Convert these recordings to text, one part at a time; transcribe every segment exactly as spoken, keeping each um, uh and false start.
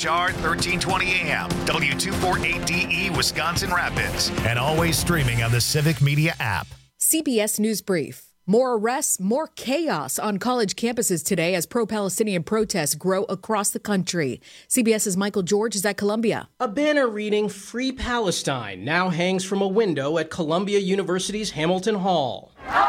H R thirteen twenty A M, W two forty-eight D E, Wisconsin Rapids, and always streaming on the Civic Media app. C B S News Brief. More arrests, more chaos on college campuses today as pro-Palestinian protests grow across the country. CBS's Michael George is at Columbia. A banner reading Free Palestine now hangs from a window at Columbia University's Hamilton Hall.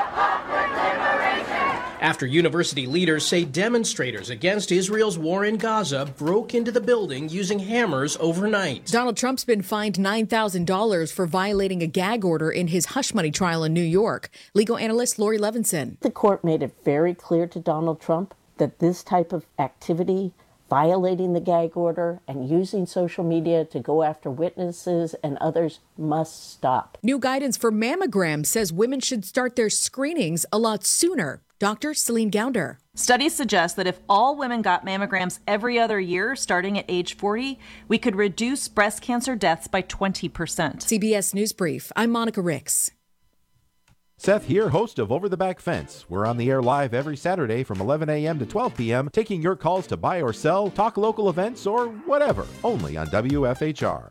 After university leaders say demonstrators against Israel's war in Gaza broke into the building using hammers overnight. Donald Trump's been fined nine thousand dollars for violating a gag order in his hush money trial in New York. Legal analyst Lori Levinson. The court made it very clear to Donald Trump that this type of activity, violating the gag order and using social media to go after witnesses and others, must stop. New guidance for mammograms says women should start their screenings a lot sooner. Doctor Celine Gounder. Studies suggest that if all women got mammograms every other year, starting at age forty, we could reduce breast cancer deaths by twenty percent. C B S News Brief. I'm Monica Ricks. Seth here, host of Over the Back Fence. We're on the air live every Saturday from eleven a.m. to twelve p.m., taking your calls to buy or sell, talk local events, or whatever, only on W F H R.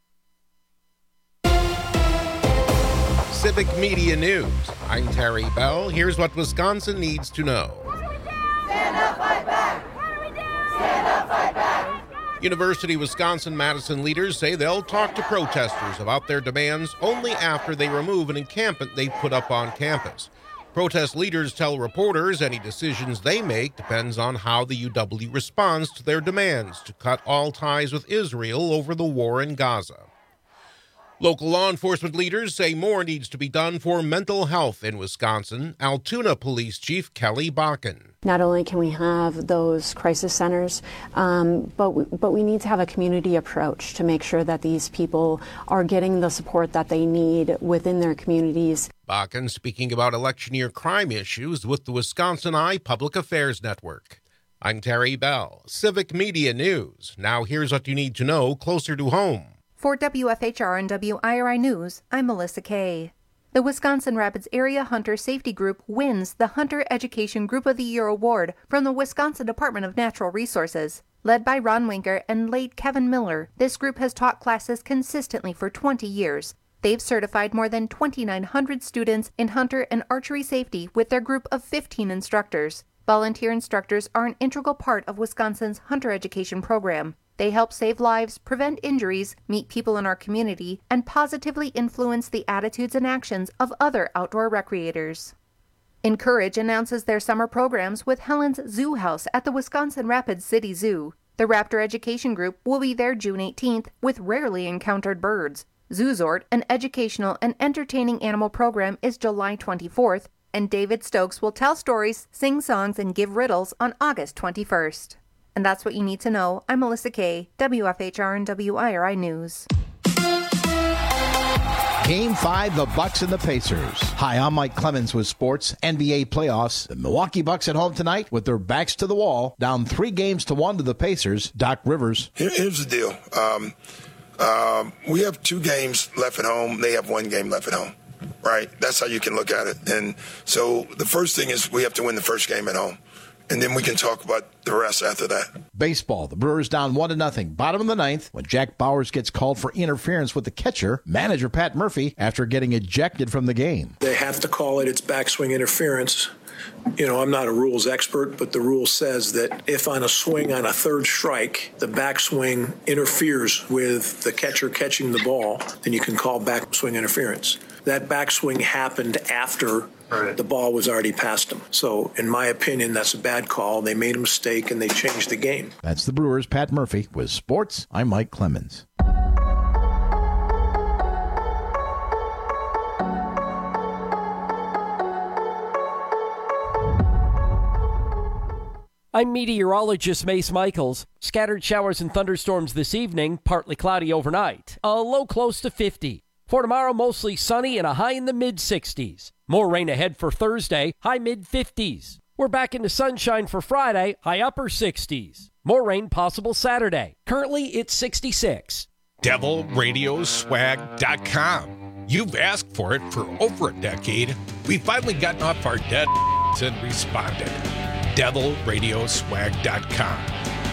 Civic Media News. I'm Terry Bell. Here's what Wisconsin needs to know. Stand up, fight back! What do we do? Stand up, fight back! University of Wisconsin-Madison leaders say they'll talk to protesters about their demands only after they remove an encampment they put up on campus. Protest leaders tell reporters any decisions they make depends on how the U W responds to their demands to cut all ties with Israel over the war in Gaza. Local law enforcement leaders say more needs to be done for mental health in Wisconsin. Altoona Police Chief Kelly Bakken. Not only can we have those crisis centers, um, but, we, but we need to have a community approach to make sure that these people are getting the support that they need within their communities. Bakken speaking about election year crime issues with the Wisconsin Eye Public Affairs Network. I'm Terry Bell, Civic Media News. Now here's what you need to know closer to home. For W F H R and W I R I News, I'm Melissa Kay. The Wisconsin Rapids Area Hunter Safety Group wins the Hunter Education Group of the Year award from the Wisconsin Department of Natural Resources. Led by Ron Winker and late Kevin Miller, this group has taught classes consistently for twenty years. They've certified more than twenty-nine hundred students in hunter and archery safety with their group of fifteen instructors. Volunteer instructors are an integral part of Wisconsin's hunter education program. They help save lives, prevent injuries, meet people in our community, and positively influence the attitudes and actions of other outdoor recreators. Encourage announces their summer programs with Helen's Zoo House at the Wisconsin Rapids City Zoo. The Raptor Education Group will be there June eighteenth with Rarely Encountered Birds. Zoozort, an educational and entertaining animal program, is July twenty-fourth, and David Stokes will tell stories, sing songs, and give riddles on August twenty-first. And that's what you need to know. I'm Melissa Kay, W F H R and W I R I News. Game five, the Bucks and the Pacers. Hi, I'm Mike Clemens with sports. N B A playoffs. The Milwaukee Bucks at home tonight with their backs to the wall, down three games to one to the Pacers. Doc Rivers. Here, here's the deal. Um, um, we have two games left at home. They have one game left at home, right? That's how you can look at it. And so the first thing is we have to win the first game at home. And then we can talk about the rest after that. Baseball. The Brewers down one to nothing. Bottom of the ninth when Jack Bowers gets called for interference with the catcher, manager Pat Murphy, after getting ejected from the game. They have to call it its backswing interference. You know, I'm not a rules expert, but the rule says that if on a swing on a third strike, the backswing interferes with the catcher catching the ball, then you can call backswing interference. That backswing happened after Right. the ball was already past him. So, in my opinion, that's a bad call. They made a mistake, and they changed the game. That's the Brewers' Pat Murphy. With sports, I'm Mike Clemens. I'm meteorologist Mace Michaels. Scattered showers and thunderstorms this evening, partly cloudy overnight. A low close to fifty. For tomorrow, mostly sunny and a high in the mid-sixties. More rain ahead for Thursday, high mid-fifties. We're back into sunshine for Friday, high upper sixties. More rain possible Saturday. Currently, it's sixty-six. Devil Radio Swag dot com. You've asked for it for over a decade. We've finally gotten off our dead and responded. Devil Radio Swag dot com.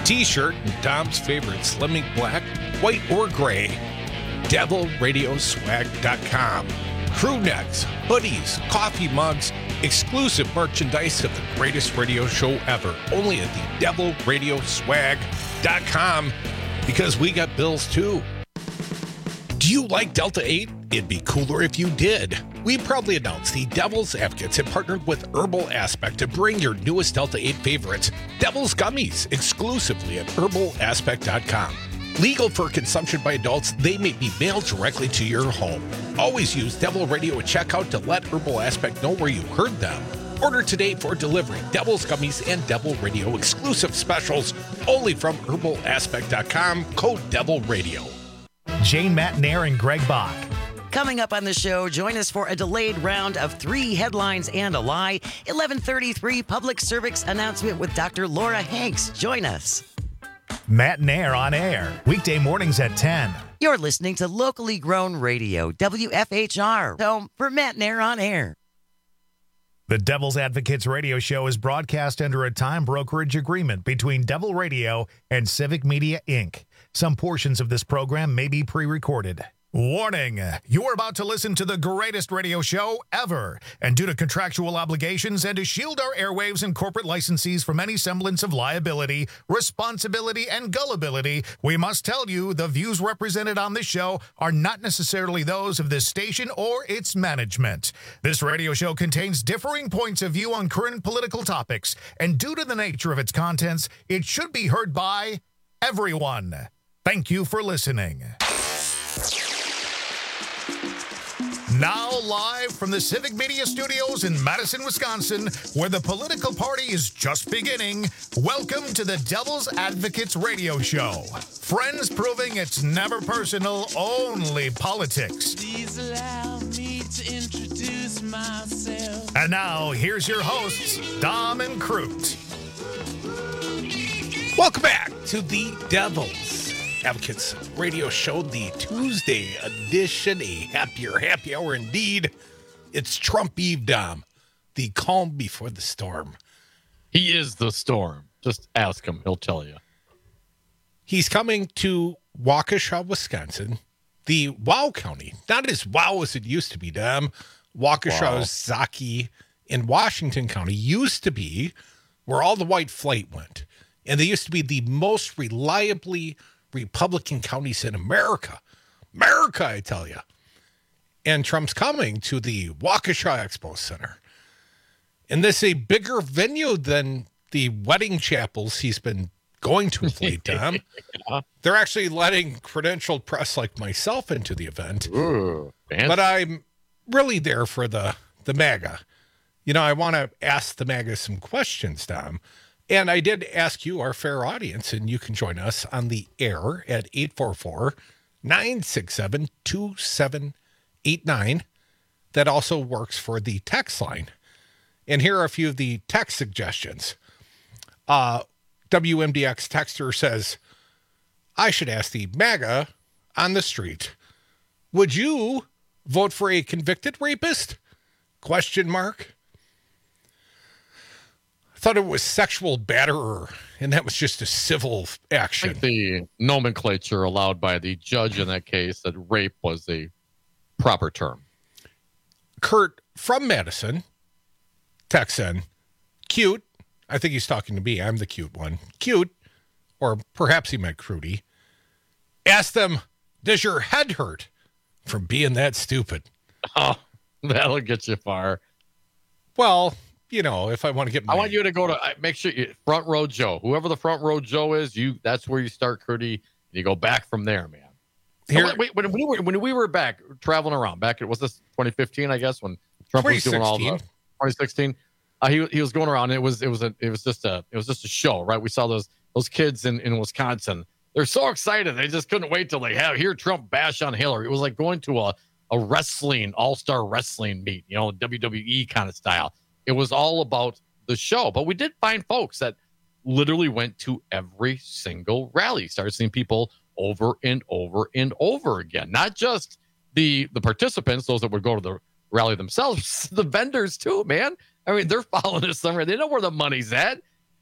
T-shirt in Dom's favorite slim ink black, white, or gray. devil radio swag dot com. Crew necks, hoodies, coffee mugs, exclusive merchandise of the greatest radio show ever. Only at the devil radio swag dot com, because we got bills too. Do you like Delta eight? It'd be cooler if you did. We proudly announced the Devil's Advocates have partnered with Herbal Aspect to bring your newest Delta eight favorites, Devil's Gummies, exclusively at herbal aspect dot com. Legal for consumption by adults, they may be mailed directly to your home. Always use Devil Radio at checkout to let Herbal Aspect know where you heard them. Order today for delivery. Devil's Gummies and Devil Radio exclusive specials only from herbal aspect dot com, code Devil Radio. Jane Matnair and Greg Bach. Coming up on the show, join us for a delayed round of three headlines and a lie. eleven thirty-three public service announcement with Doctor Laura Hanks. Join us. Matt Nair on air, weekday mornings at ten. You're listening to locally grown radio, W F H R, home for Matt Nair on air. The Devil's Advocates radio show is broadcast under a time brokerage agreement between Devil Radio and Civic Media, Incorporated. Some portions of this program may be pre-recorded. Warning, you're about to listen to the greatest radio show ever. And due to contractual obligations and to shield our airwaves and corporate licensees from any semblance of liability, responsibility, and gullibility, we must tell you the views represented on this show are not necessarily those of this station or its management. This radio show contains differing points of view on current political topics, and due to the nature of its contents, it should be heard by everyone. Thank you for listening. Now live from the Civic Media Studios in Madison, Wisconsin, where the political party is just beginning, welcome to the Devil's Advocates radio show. Friends proving it's never personal, only politics. Please allow me to introduce myself. And now, here's your hosts, Dom and Crute. Welcome back to the Devil's Advocates radio show, the Tuesday edition, a happier happy hour indeed. It's Trump Eve, Dom, the calm before the storm. He is the storm. Just ask him. He'll tell you. He's coming to Waukesha, Wisconsin, the Wow County. Not as wow as it used to be, Dom. Waukesha, wow. Zaki, in Washington County used to be where all the white flight went. And they used to be the most reliably Republican counties in America. America, I tell you. And Trump's coming to the Waukesha Expo Center. And this is a bigger venue than the wedding chapels he's been going to of late, Tom. Yeah. They're actually letting credentialed press like myself into the event. Ooh, but I'm really there for the, the MAGA. You know, I want to ask the MAGA some questions, Tom. And I did ask you, our fair audience, and you can join us on the air at eight four four, nine six seven, two seven eight nine. That also works for the text line. And here are a few of the text suggestions. Uh, W M D X texter says, I should ask the MAGA on the street, would you vote for a convicted rapist? Question mark. I thought it was sexual batterer, and that was just a civil action. I think the nomenclature allowed by the judge in that case that rape was a proper term. Kurt from Madison, Texan, cute. I think he's talking to me. I'm the cute one. Cute, or perhaps he meant Crudy. Ask them, does your head hurt from being that stupid? Oh, that'll get you far. Well, you know, if I want to get my... I want you to go to, make sure you, front row Joe, whoever the front row Joe is, you, that's where you start, Crudy, and you go back from there, man. Here, so wait, when we were, when we were back traveling around back, was this twenty fifteen, I guess, when Trump was doing all the twenty sixteen, uh, he, he was going around and it was, it was a, it was just a, it was just a show, right? We saw those, those kids in, in Wisconsin. They're so excited. They just couldn't wait till they have hear Trump bash on Hillary. It was like going to a, a wrestling, all-star wrestling meet, you know, W W E kind of style. It was all about the show, but we did find folks that literally went to every single rally, started seeing people over and over and over again. Not just the the participants, those that would go to the rally themselves, the vendors too, man. I mean, they're following this somewhere. They know where the money's at.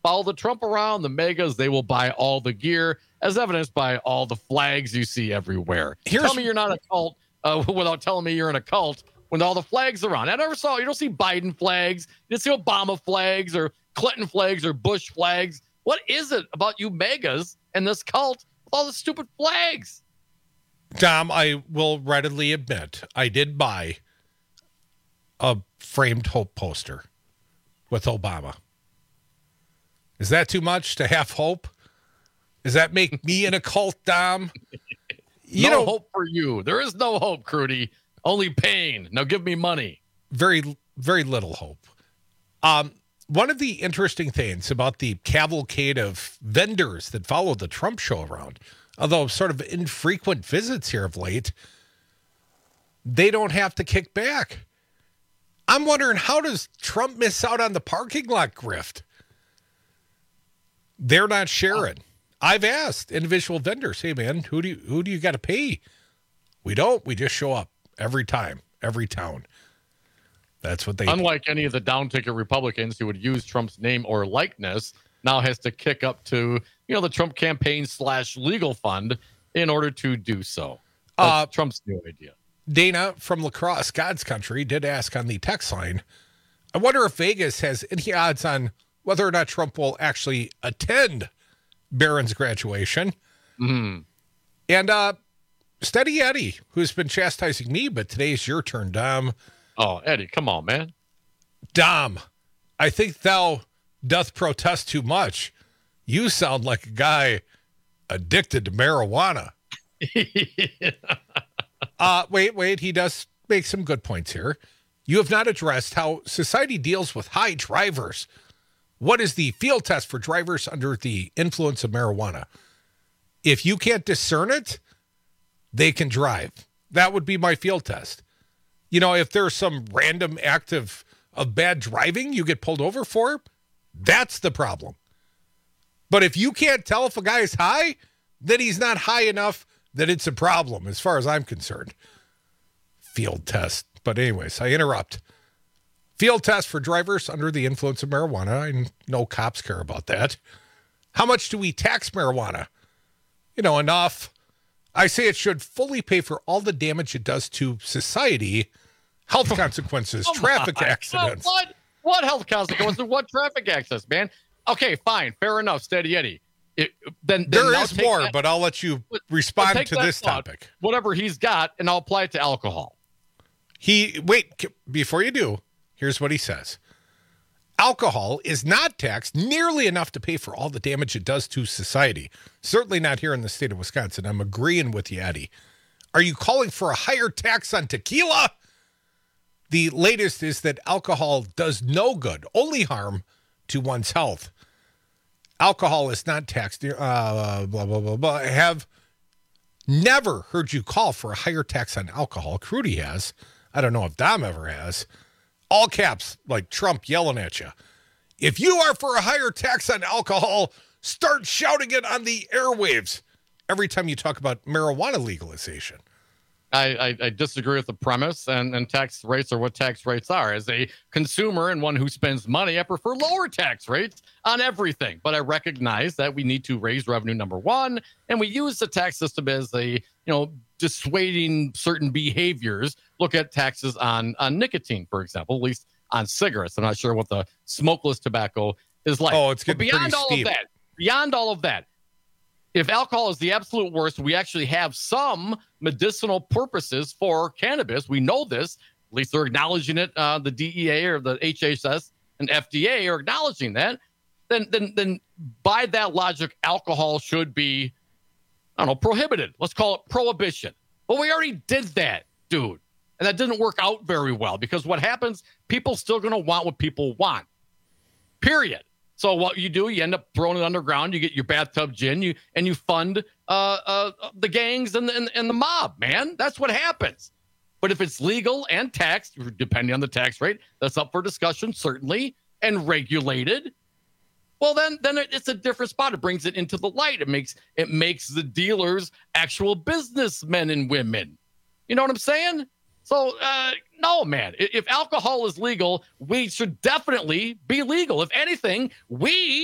follow the Trump around. The megas, they will buy all the gear, as evidenced by all the flags you see everywhere. Here's, Tell me you're not a cult uh, without telling me you're in a cult when all the flags are on. I never saw, you don't see Biden flags. You don't see Obama flags or Clinton flags or Bush flags. What is it about you megas and this cult with all the stupid flags? Dom, I will readily admit, I did buy a framed hope poster with Obama. Is that too much to have hope? Does that make me in a cult, Dom? You no know, hope for you. There is no hope, Crudy. Only pain. Now give me money. Very, very little hope. Um, one of the interesting things about the cavalcade of vendors that follow the Trump show around, although sort of infrequent visits here of late, they don't have to kick back. I'm wondering, how does Trump miss out on the parking lot grift? They're not sharing. I've asked individual vendors, hey man, who do you, who do you got to pay? We don't. We just show up every time, every town. That's what they Unlike do. any of the down ticket Republicans who would use Trump's name or likeness, now has to kick up to, you know, the Trump campaign slash legal fund in order to do so. That's uh, Trump's new idea. Dana from La Crosse, God's Country, did ask on the text line, I wonder if Vegas has any odds on whether or not Trump will actually attend Barron's graduation. Mm-hmm. And uh, Steady Eddie, who's been chastising me, but today's your turn, Dom. Oh, Eddie, come on, man. Dom, I think thou doth protest too much. You sound like a guy addicted to marijuana. uh, wait, wait, he does make some good points here. You have not addressed how society deals with high drivers. What is the field test for drivers under the influence of marijuana? If you can't discern it, they can drive. That would be my field test. You know, if there's some random act of, of bad driving you get pulled over for, that's the problem. But if you can't tell if a guy is high, then he's not high enough that it's a problem, as far as I'm concerned. Field test. But anyways, I interrupt. Field test for drivers under the influence of marijuana. I know cops care about that. How much do we tax marijuana? You know, enough. I say it should fully pay for all the damage it does to society, health consequences, traffic on. accidents. What? What health consequences? What traffic accidents, man? Okay, fine. Fair enough. Steady Eddie. It, then, then there is more, that, but I'll let you respond to this thought, topic. Whatever he's got, and I'll apply it to alcohol. He, wait, before you do, here's what he says. Alcohol is not taxed nearly enough to pay for all the damage it does to society. Certainly not here in the state of Wisconsin. I'm agreeing with you, Eddie. Are you calling for a higher tax on tequila? The latest is that alcohol does no good, only harm to one's health. Alcohol is not taxed. Uh, blah, blah, blah, blah. I have never heard you call for a higher tax on alcohol. Crudy has. I don't know if Dom ever has. All caps, like Trump yelling at you. If you are for a higher tax on alcohol, start shouting it on the airwaves every time you talk about marijuana legalization. I, I, I disagree with the premise, and, and tax rates are what tax rates are. As a consumer and one who spends money, I prefer lower tax rates on everything. But I recognize that we need to raise revenue, number one, and we use the tax system as a, you know, dissuading certain behaviors. Look at taxes on, on nicotine, for example, at least on cigarettes. I'm not sure what the smokeless tobacco is like. Oh, it's getting but beyond pretty all steep. of that, beyond all of that, if alcohol is the absolute worst, we actually have some medicinal purposes for cannabis. We know this. At least they're acknowledging it. Uh, the D E A or the H H S and F D A are acknowledging that. Then, then, then, by that logic, alcohol should be, I don't know, prohibited. Let's call it prohibition. But we already did that, dude. And that didn't work out very well, because what happens, people still going to want what people want. Period. So what you do, you end up throwing it underground. You get your bathtub gin, you and you fund uh, uh, the gangs and the, and, and the mob, man. That's what happens. But if it's legal and taxed, depending on the tax rate, that's up for discussion, certainly, and regulated, well, then then it's a different spot. It brings it into the light. It makes it makes the dealers actual businessmen and women. You know what I'm saying? So, uh, no, man, if alcohol is legal, weed should definitely be legal. If anything, weed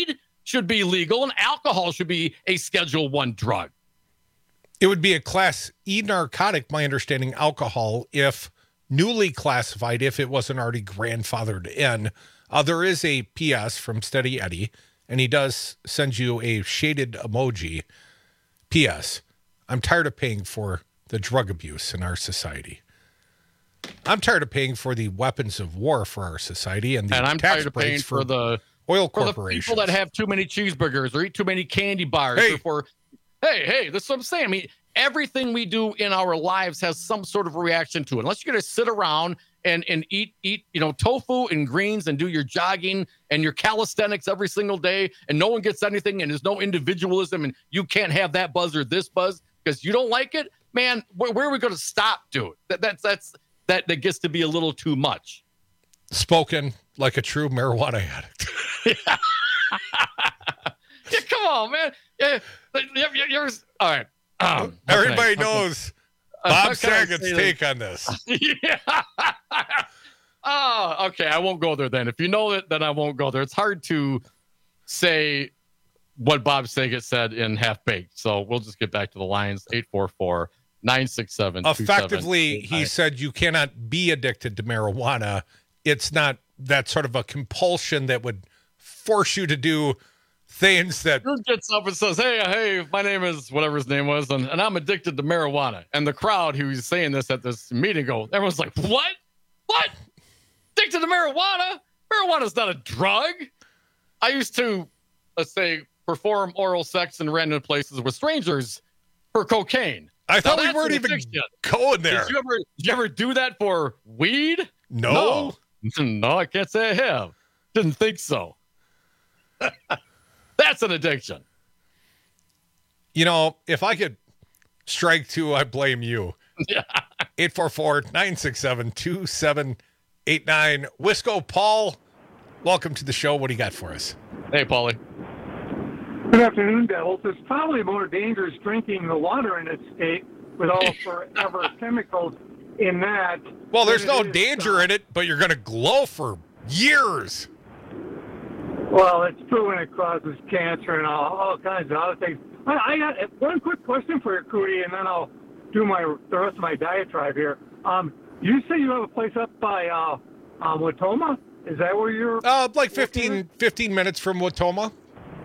should be legal and alcohol should be a Schedule One drug. It would be a Class E narcotic, my understanding, alcohol, if newly classified, if it wasn't already grandfathered in. Uh, there is a P S from Steady Eddie, and he does send you a shaded emoji. P S. I'm tired of paying for the drug abuse in our society. I'm tired of paying for the weapons of war for our society, and the and I'm tax tired of paying breaks for, for the oil for the corporations. people that have too many cheeseburgers or eat too many candy bars. Hey. Or for, hey, hey, that's what I'm saying. I mean, everything we do in our lives has some sort of reaction to it. Unless you're going to sit around and and eat eat you know tofu and greens and do your jogging and your calisthenics every single day, and no one gets anything, and there's no individualism, and you can't have that buzz or this buzz because you don't like it, man. Where, where are we going to stop, dude? That that's that's that that gets to be a little too much. Spoken like a true marijuana addict. yeah. yeah, come on, man. Yeah, you're, you're all right. Um, Everybody okay. knows Uh, Bob how can I Saget's say take this? on this. yeah. oh, okay. I won't go there then. If you know it, then I won't go there. It's hard to say what Bob Saget said in Half Baked. So we'll just get back to the lines. eight four four, nine six seven, two seven eight nine. Effectively, he said you cannot be addicted to marijuana. It's not that sort of a compulsion that would force you to do things that Dude gets up and says, hey, hey, my name is whatever his name was, and, and I'm addicted to marijuana. And the crowd who was saying this at this meeting go, everyone's like, what? What? Addicted to marijuana? Marijuana's not a drug. I used to, let's say, perform oral sex in random places with strangers for cocaine. I thought Now, we that's weren't an even addiction. going there. Did you ever, did you ever do that for weed? No. No, no I can't say I have. Didn't think so. That's an addiction. You know, if I could strike two, I blame you. Yeah. eight four four, nine six seven, two seven eight nine. Wisco Paul, welcome to the show. What do you got for us? Hey, Paulie. Good afternoon, Devils. It's probably more dangerous drinking the water in its state with all forever chemicals in that. Well, there's than no it is, danger uh, in it, but you're going to glow for years. Well, it's proven it causes cancer and all, all kinds of other things. I, I got one quick question for you, Cootie, and then I'll do my the rest of my diatribe here. Um, you say you have a place up by uh, um, Watoma? Is that where you're? Uh, like fifteen, fifteen minutes from Watoma.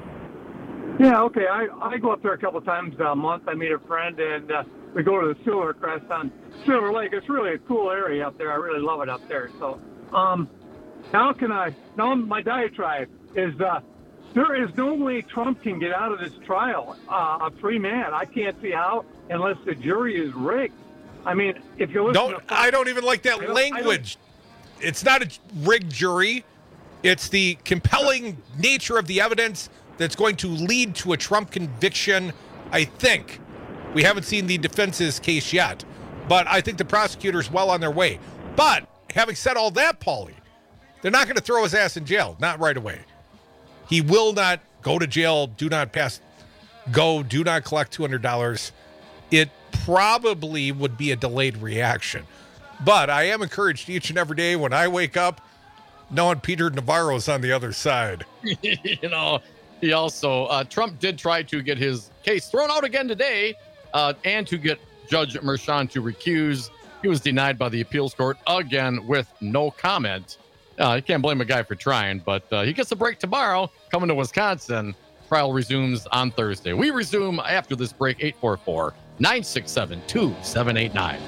Yeah, okay. I, I go up there a couple times a month. I meet a friend, and uh, we go to the Silver Crest on Silver Lake. It's really a cool area up there. I really love it up there. So, um, how can I? Now, my diatribe is uh, there is no way Trump can get out of this trial uh, a free man. I can't see how unless the jury is rigged. I mean, if you listen Don't, to I don't even like that I don't- I don't- language. It's not a rigged jury. It's the compelling nature of the evidence that's going to lead to a Trump conviction, I think. We haven't seen the defense's case yet, but I think the prosecutor's well on their way. But having said all that, Paulie, they're not going to throw his ass in jail, not right away. He will not go to jail, do not pass go, do not collect two hundred dollars. It probably would be a delayed reaction. But I am encouraged each and every day when I wake up knowing Peter Navarro's on the other side. you know, he also, uh, Trump did try to get his case thrown out again today uh, and to get Judge Merchan to recuse. He was denied by the appeals court again with no comment. Uh, you can't blame a guy for trying, but uh, he gets a break tomorrow coming to Wisconsin. Trial resumes on Thursday. We resume after this break, eight four four, nine six seven, two seven eight nine.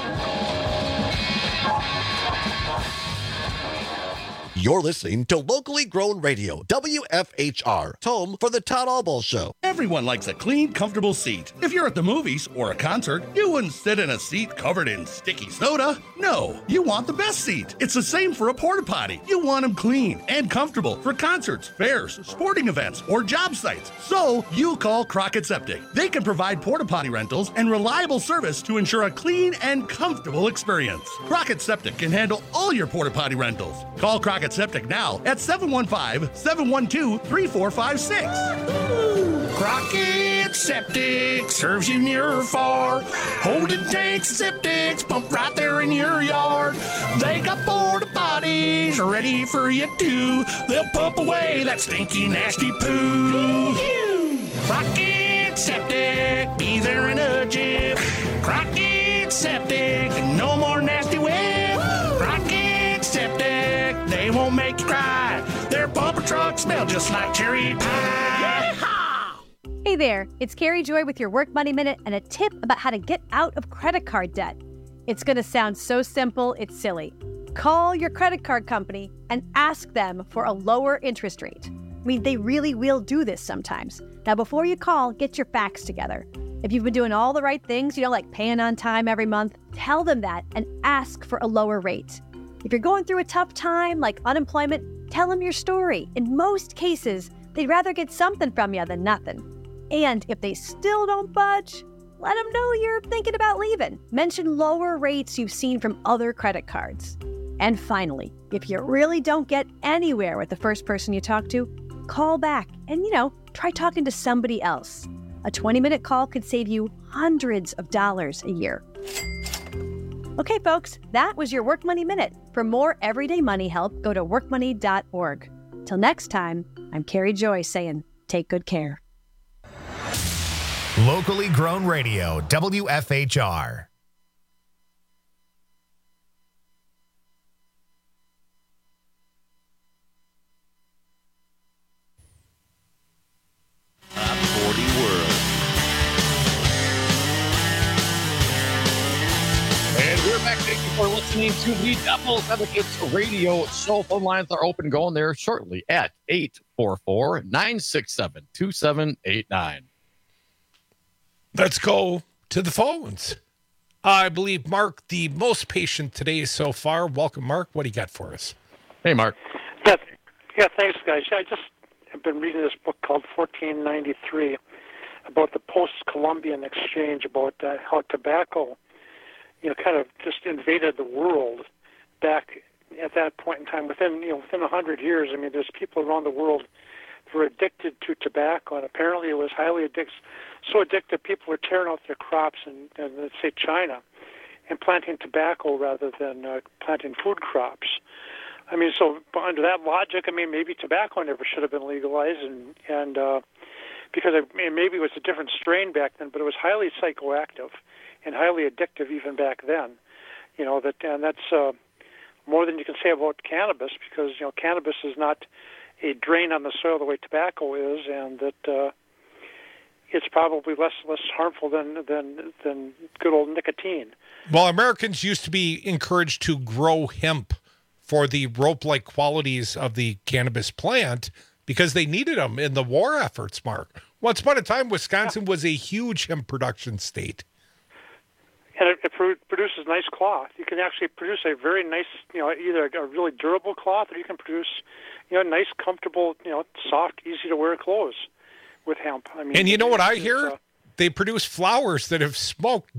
You're listening to Locally Grown Radio, W F H R, home for the Todd Albaugh Show. Everyone likes a clean, comfortable seat. If you're at the movies or a concert, you wouldn't sit in a seat covered in sticky soda. No, you want the best seat. It's the same for a porta potty. You want them clean and comfortable for concerts, fairs, sporting events, or job sites. So you call Crockett Septic. They can provide porta potty rentals and reliable service to ensure a clean and comfortable experience. Crockett Septic can handle all your porta potty rentals. Call Crockett Septic now at seven one five, seven one two, three four five six. Crockett Septic serves you near or far. Holding tanks and septics pump right there in your yard. They got porta potties ready for you too. They'll pump away that stinky, nasty poo. Crockett Septic, be there in a jiff. Crockett Septic, no more nasty whip. Crockett Septic, they won't make you cry. Their pumper trucks smell just like cherry pie. Hey there, it's Carrie Joy with your Work Money Minute and a tip about how to get out of credit card debt. It's going to sound so simple, it's silly. Call your credit card company and ask them for a lower interest rate. I mean, they really will do this sometimes. Now, before you call, get your facts together. If you've been doing all the right things, you know, like paying on time every month, tell them that and ask for a lower rate. If you're going through a tough time, like unemployment, tell them your story. In most cases, they'd rather get something from you than nothing. And if they still don't budge, let them know you're thinking about leaving. Mention lower rates you've seen from other credit cards. And finally, if you really don't get anywhere with the first person you talk to, call back and, you know, try talking to somebody else. A twenty-minute call could save you hundreds of dollars a year. Okay, folks, that was your Work Money Minute. For more everyday money help, go to work money dot org. Till next time, I'm Carrie Joy saying, take good care. Locally grown radio, W F H R. forty World. And we're back. Thank you for listening to the Devil's Advocates Radio Show. Phone lines are open, going there shortly at eight four four, nine six seven, two seven eight nine. Let's go to the phones. I believe Mark, the most patient today so far. Welcome, Mark. What do you got for us? Hey, Mark. Yeah, yeah thanks, guys. I just have been reading this book called fourteen ninety-three about the post-Columbian exchange, about uh, how tobacco, you know, kind of just invaded the world back at that point in time. Within, you know, within a hundred years, I mean, there's people around the world who were addicted to tobacco, and apparently it was highly addictive. So addictive, people were tearing out their crops in, in let's say, China, and planting tobacco rather than uh, planting food crops. I mean, so under that logic, I mean, maybe tobacco never should have been legalized, and and uh, because it, maybe it was a different strain back then, but it was highly psychoactive and highly addictive even back then. You know that, and that's uh, more than you can say about cannabis, because you know cannabis is not a drain on the soil the way tobacco is, and that. Uh, It's probably less less harmful than than than good old nicotine. Well, Americans used to be encouraged to grow hemp for the rope-like qualities of the cannabis plant because they needed them in the war efforts, Mark. Once upon a time, Wisconsin was a huge hemp production state. And it, it produces nice cloth. You can actually produce a very nice, you know, either a really durable cloth, or you can produce, you know, nice, comfortable, you know, soft, easy-to-wear clothes with hemp. I mean, and you know what I hear? Uh, they produce flowers that have smoked,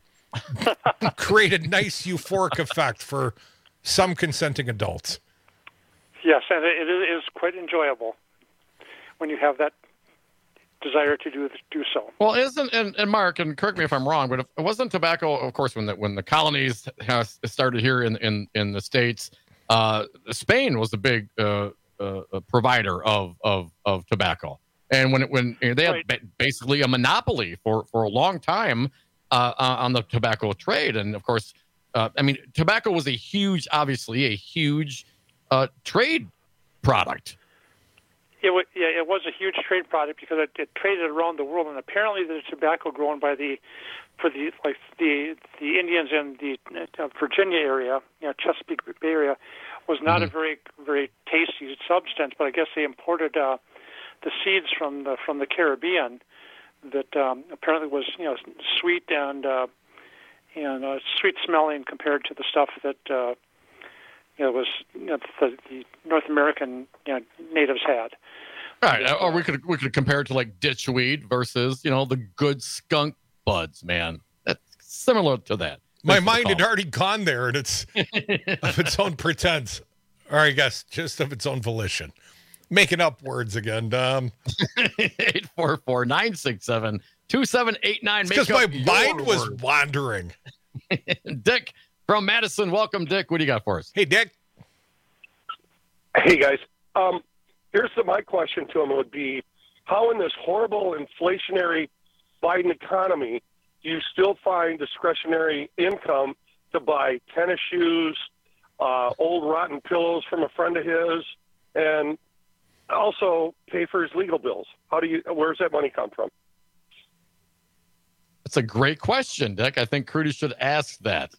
create a nice euphoric effect for some consenting adults. Yes, and it, it is quite enjoyable when you have that desire to do do so. Well, isn't and, and Mark, and correct me if I'm wrong, but it wasn't tobacco, of course, when the when the colonies has started here in in, in the States, uh, Spain was a big uh, uh, provider of of of tobacco. And when it, when you know, they had right. basically a monopoly for, for a long time uh, on the tobacco trade, and of course, uh, I mean, tobacco was a huge, obviously, a huge uh, trade product. It was, yeah, it was a huge trade product because it, it traded around the world, and apparently the tobacco grown by the for the like the the Indians in the uh, Virginia area, you know, Chesapeake Bay area, was not mm-hmm. a very very tasty substance. But I guess they imported. Uh, the seeds from the from the Caribbean that um, apparently was you know sweet and uh, and uh, sweet smelling compared to the stuff that uh, you know was you know, the, the North American you know, natives had. Right, or we could we could compare it to like ditchweed versus you know the good skunk buds, man. That's similar to that. My mind had already gone there, and it's of its own pretense, or I guess just of its own volition. Making up words again, Dom. eight four four, nine six seven, two seven eight nine. Because my mind was word. wandering. Dick from Madison. Welcome, Dick. What do you got for us? Hey, Dick. Hey, guys. Um, here's the, my question to him would be, how in this horrible inflationary Biden economy do you still find discretionary income to buy tennis shoes, uh, old rotten pillows from a friend of his, and also pay for his legal bills? How do you? Where's that money come from? That's a great question, Dick. I think Crudy should ask that.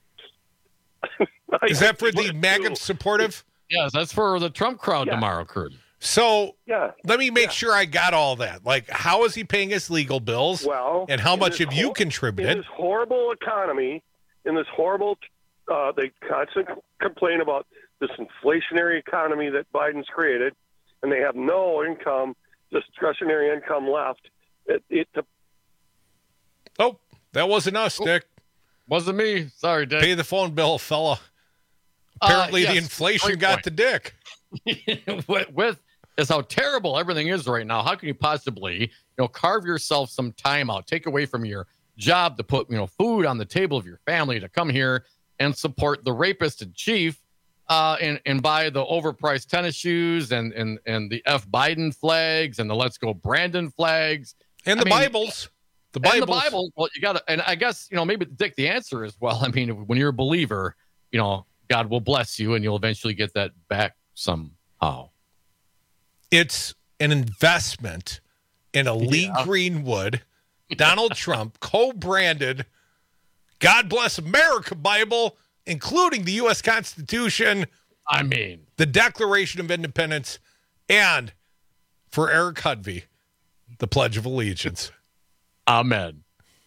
Is that for the MAGA supportive? Yes, that's for the Trump crowd yeah. tomorrow, Crudy. So yeah. let me make yeah. sure I got all that. Like, how is he paying his legal bills? Well, and how much have hor- you contributed? In this horrible economy, in this horrible, uh, they constantly complain about this inflationary economy that Biden's created, and they have no income, discretionary income left. It, it the, oh, that wasn't us, oh, Dick. Wasn't me. Sorry, Dick. Pay the phone bill, fella. Apparently, uh, yes, the inflation got point. to Dick. with, with is how terrible everything is right now. How can you possibly, you know, carve yourself some time out, take away from your job to put, you know, food on the table of your family to come here and support the rapist in chief, uh, and and buy the overpriced tennis shoes and and and the F Biden flags and the Let's Go Brandon flags and the I mean, Bibles. The Bibles. And the Bible. Well, you got to, and I guess, you know, maybe Dick, the answer is, well, I mean, when you're a believer, you know, God will bless you and you'll eventually get that back somehow. It's an investment in a Lee Yeah. Greenwood, Donald Trump, co-branded, God bless America Bible, including the U S Constitution. I mean, the Declaration of Independence, and for Eric Hudvey, the Pledge of Allegiance. Amen.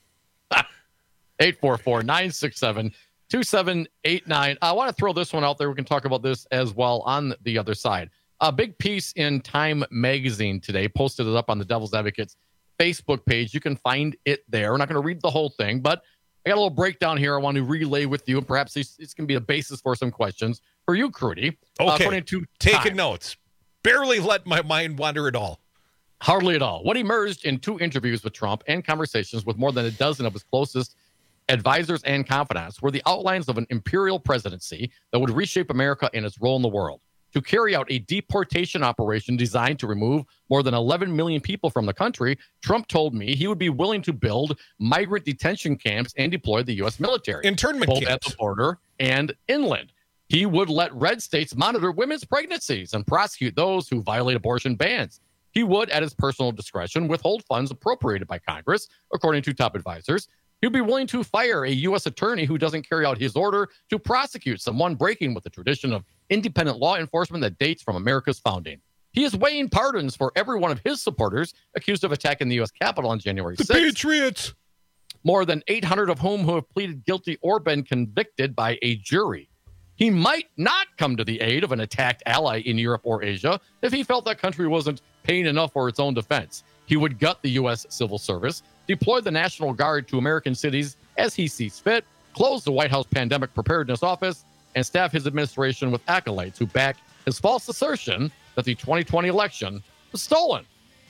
eight four four, nine six seven, two seven eight nine. I want to throw this one out there. We can talk about this as well on the other side. A big piece in Time Magazine today, posted it up on the Devil's Advocates Facebook page. You can find it there. We're not going to read the whole thing, but I got a little breakdown here I want to relay with you, and perhaps this, this can be the basis for some questions for you, Crudy. Okay, uh, according to taking Time. notes. Barely let my mind wander at all. Hardly at all. What emerged in two interviews with Trump and conversations with more than a dozen of his closest advisors and confidants were the outlines of an imperial presidency that would reshape America and its role in the world. To carry out a deportation operation designed to remove more than eleven million people from the country, Trump told me he would be willing to build migrant detention camps and deploy the U S military. Internment both camps. at the border and inland. He would let red states monitor women's pregnancies and prosecute those who violate abortion bans. He would, at his personal discretion, withhold funds appropriated by Congress, according to top advisors. He'd be willing to fire a U S attorney who doesn't carry out his order to prosecute someone breaking with the tradition of independent law enforcement that dates from America's founding. He is weighing pardons for every one of his supporters accused of attacking the U S Capitol on January sixth. The Patriots! More than eight hundred of whom who have pleaded guilty or been convicted by a jury. He might not come to the aid of an attacked ally in Europe or Asia if he felt that country wasn't paying enough for its own defense. He would gut the U S Civil Service, deploy the National Guard to American cities as he sees fit, close the White House Pandemic Preparedness Office, and staff his administration with acolytes who back his false assertion that the twenty twenty election was stolen.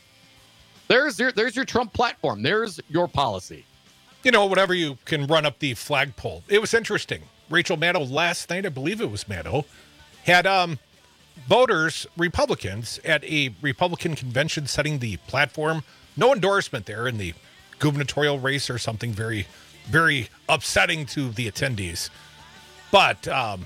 There's your, there's your Trump platform. There's your policy. You know, whatever you can run up the flagpole. It was interesting. Rachel Maddow last night, I believe it was Maddow, had um, voters, Republicans, at a Republican convention setting the platform. No endorsement there in the gubernatorial race or something very, very upsetting to the attendees. But, um,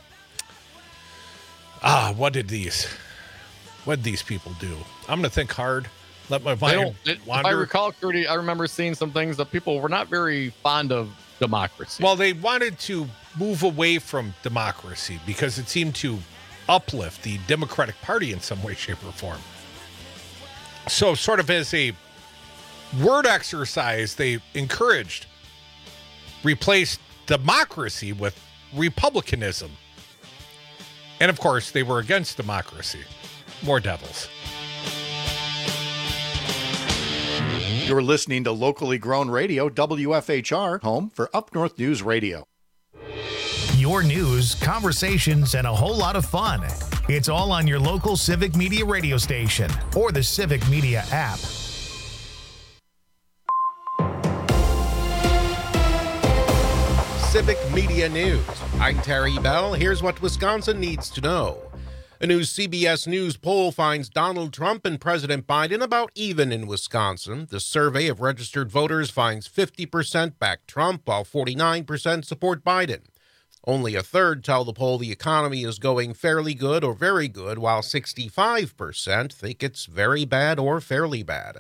ah, what did these, what did these people do? I'm going to think hard. Let my mind If wander. I recall, Crudy, I remember seeing some things that people were not very fond of democracy. Well, they wanted to move away from democracy because it seemed to uplift the Democratic Party in some way, shape, or form. So sort of as a word exercise, they encouraged, replaced democracy with republicanism. And of course, they were against democracy. More devils. You're listening to locally grown radio, W F H R, home for Up North News Radio. your news, conversations, and a whole lot of fun. It's all on your local Civic Media radio station or the Civic Media app. Civic Media News. I'm Terry Bell. Here's what Wisconsin needs to know. A new C B S News poll finds Donald Trump and President Biden about even in Wisconsin. The survey of registered voters finds fifty percent back Trump, while forty-nine percent support Biden. Only a third tell the poll the economy is going fairly good or very good, while sixty-five percent think it's very bad or fairly bad.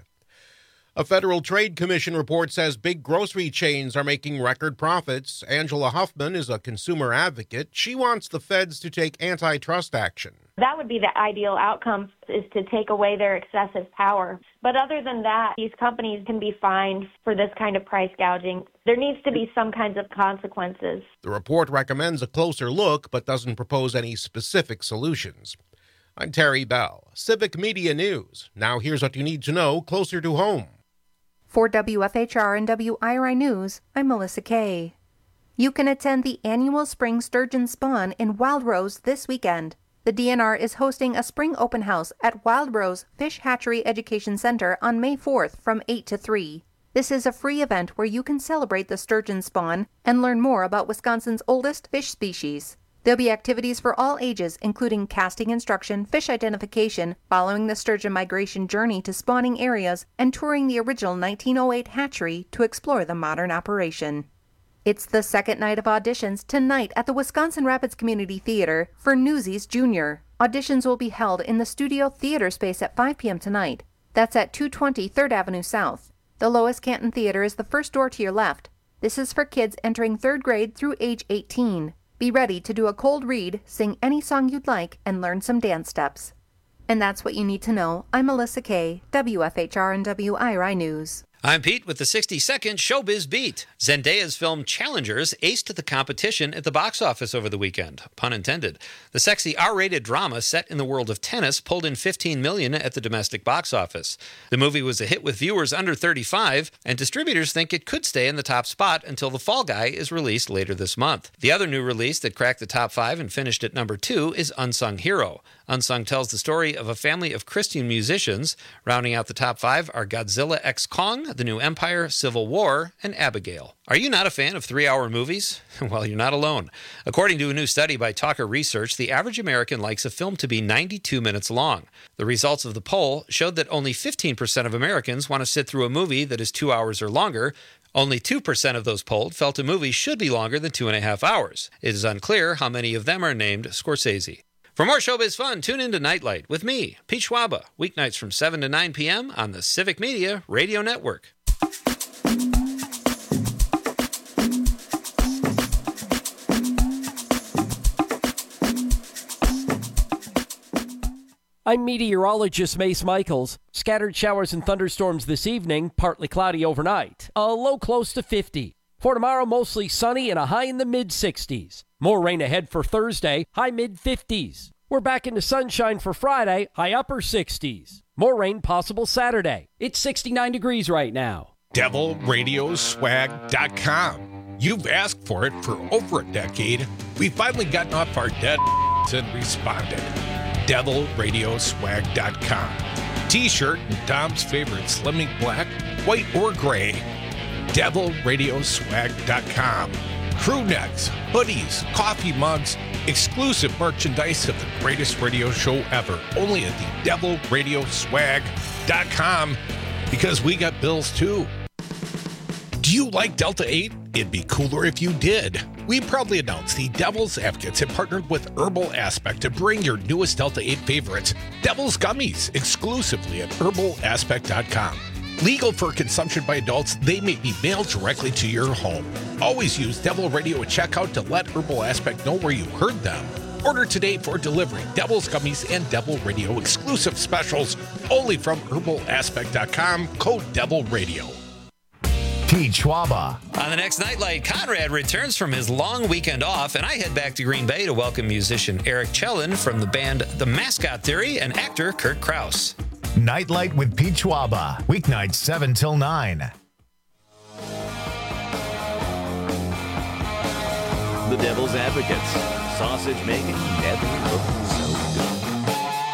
A Federal Trade Commission report says big grocery chains are making record profits. Angela Huffman is a consumer advocate. She wants the feds to take antitrust action. That would be the ideal outcome, is to take away their excessive power. But other than that, these companies can be fined for this kind of price gouging. There needs to be some kinds of consequences. The report recommends a closer look, but doesn't propose any specific solutions. I'm Terry Bell, Civic Media News. Now here's what you need to know closer to home. For W F H R and W I R I News, I'm Melissa Kay. You can attend the annual Spring Sturgeon Spawn in Wild Rose this weekend. The D N R is hosting a spring open house at Wild Rose Fish Hatchery Education Center on May fourth from eight to three. This is a free event where you can celebrate the sturgeon spawn and learn more about Wisconsin's oldest fish species. There'll be activities for all ages, including casting instruction, fish identification, following the sturgeon migration journey to spawning areas, and touring the original nineteen oh eight hatchery to explore the modern operation. It's the second night of auditions tonight at the Wisconsin Rapids Community Theater for Newsies Junior. Auditions will be held in the Studio Theater space at five p.m. tonight. That's at two twenty third Avenue South. The Lois Canton Theater is the first door to your left. This is for kids entering third grade through age eighteen. Be ready to do a cold read, sing any song you'd like, and learn some dance steps. And that's what you need to know. I'm Melissa Kay, W F H R and W I R I News. I'm Pete with the sixty second Showbiz Beat. Zendaya's film Challengers aced the competition at the box office over the weekend. Pun intended. The sexy R-rated drama set in the world of tennis pulled in fifteen million dollars at the domestic box office. The movie was a hit with viewers under thirty-five, and distributors think it could stay in the top spot until The Fall Guy is released later this month. The other new release that cracked the top five and finished at number two is Unsung Hero. Unsung tells the story of a family of Christian musicians. Rounding out the top five are Godzilla X Kong, The New Empire, Civil War, and Abigail. Are you not a fan of three-hour movies? Well, you're not alone. According to a new study by Talker Research, the average American likes a film to be ninety-two minutes long. The results of the poll showed that only fifteen percent of Americans want to sit through a movie that is two hours or longer. Only two percent of those polled felt a movie should be longer than two and a half hours. It is unclear how many of them are named Scorsese. For more showbiz fun, tune in to Nightlight with me, Pete Schwaba, weeknights from seven to nine p.m. on the Civic Media Radio Network. I'm meteorologist Mace Michaels. Scattered showers and thunderstorms this evening, partly cloudy overnight. A low close to fifty. For tomorrow, mostly sunny and a high in the mid-sixties. More rain ahead for Thursday, high mid-fifties. We're back into sunshine for Friday, high upper sixties. More rain possible Saturday. It's sixty-nine degrees right now. devil radio swag dot com. You've asked for it for over a decade. We've finally gotten off our dead and responded. devil radio swag dot com. T-shirt and Dom's favorite Slimming Black, white or gray. devil radio swag dot com. Crew necks, hoodies, coffee mugs, exclusive merchandise of the greatest radio show ever. Only at the devil radio swag dot com, because we got bills too. Do you like Delta eight? It'd be cooler if you did. We proudly announce the Devil's Advocates have partnered with Herbal Aspect to bring your newest Delta eight favorites, Devil's Gummies, exclusively at herbal aspect dot com. Legal for consumption by adults, they may be mailed directly to your home. Always use Devil Radio at checkout to let Herbal Aspect know where you heard them. Order today for delivery. Devil's Gummies and Devil Radio exclusive specials only from herbal aspect dot com, code Devil Radio. Pete Schwaba. On the next Nightlight, Conrad returns from his long weekend off, and I head back to Green Bay to welcome musician Eric Chellin from the band The Mascot Theory and actor Kurt Krause. Nightlight with Pete Schwaba, weeknights seven till nine. The Devil's Advocates. Sausage making, deadly looking so good.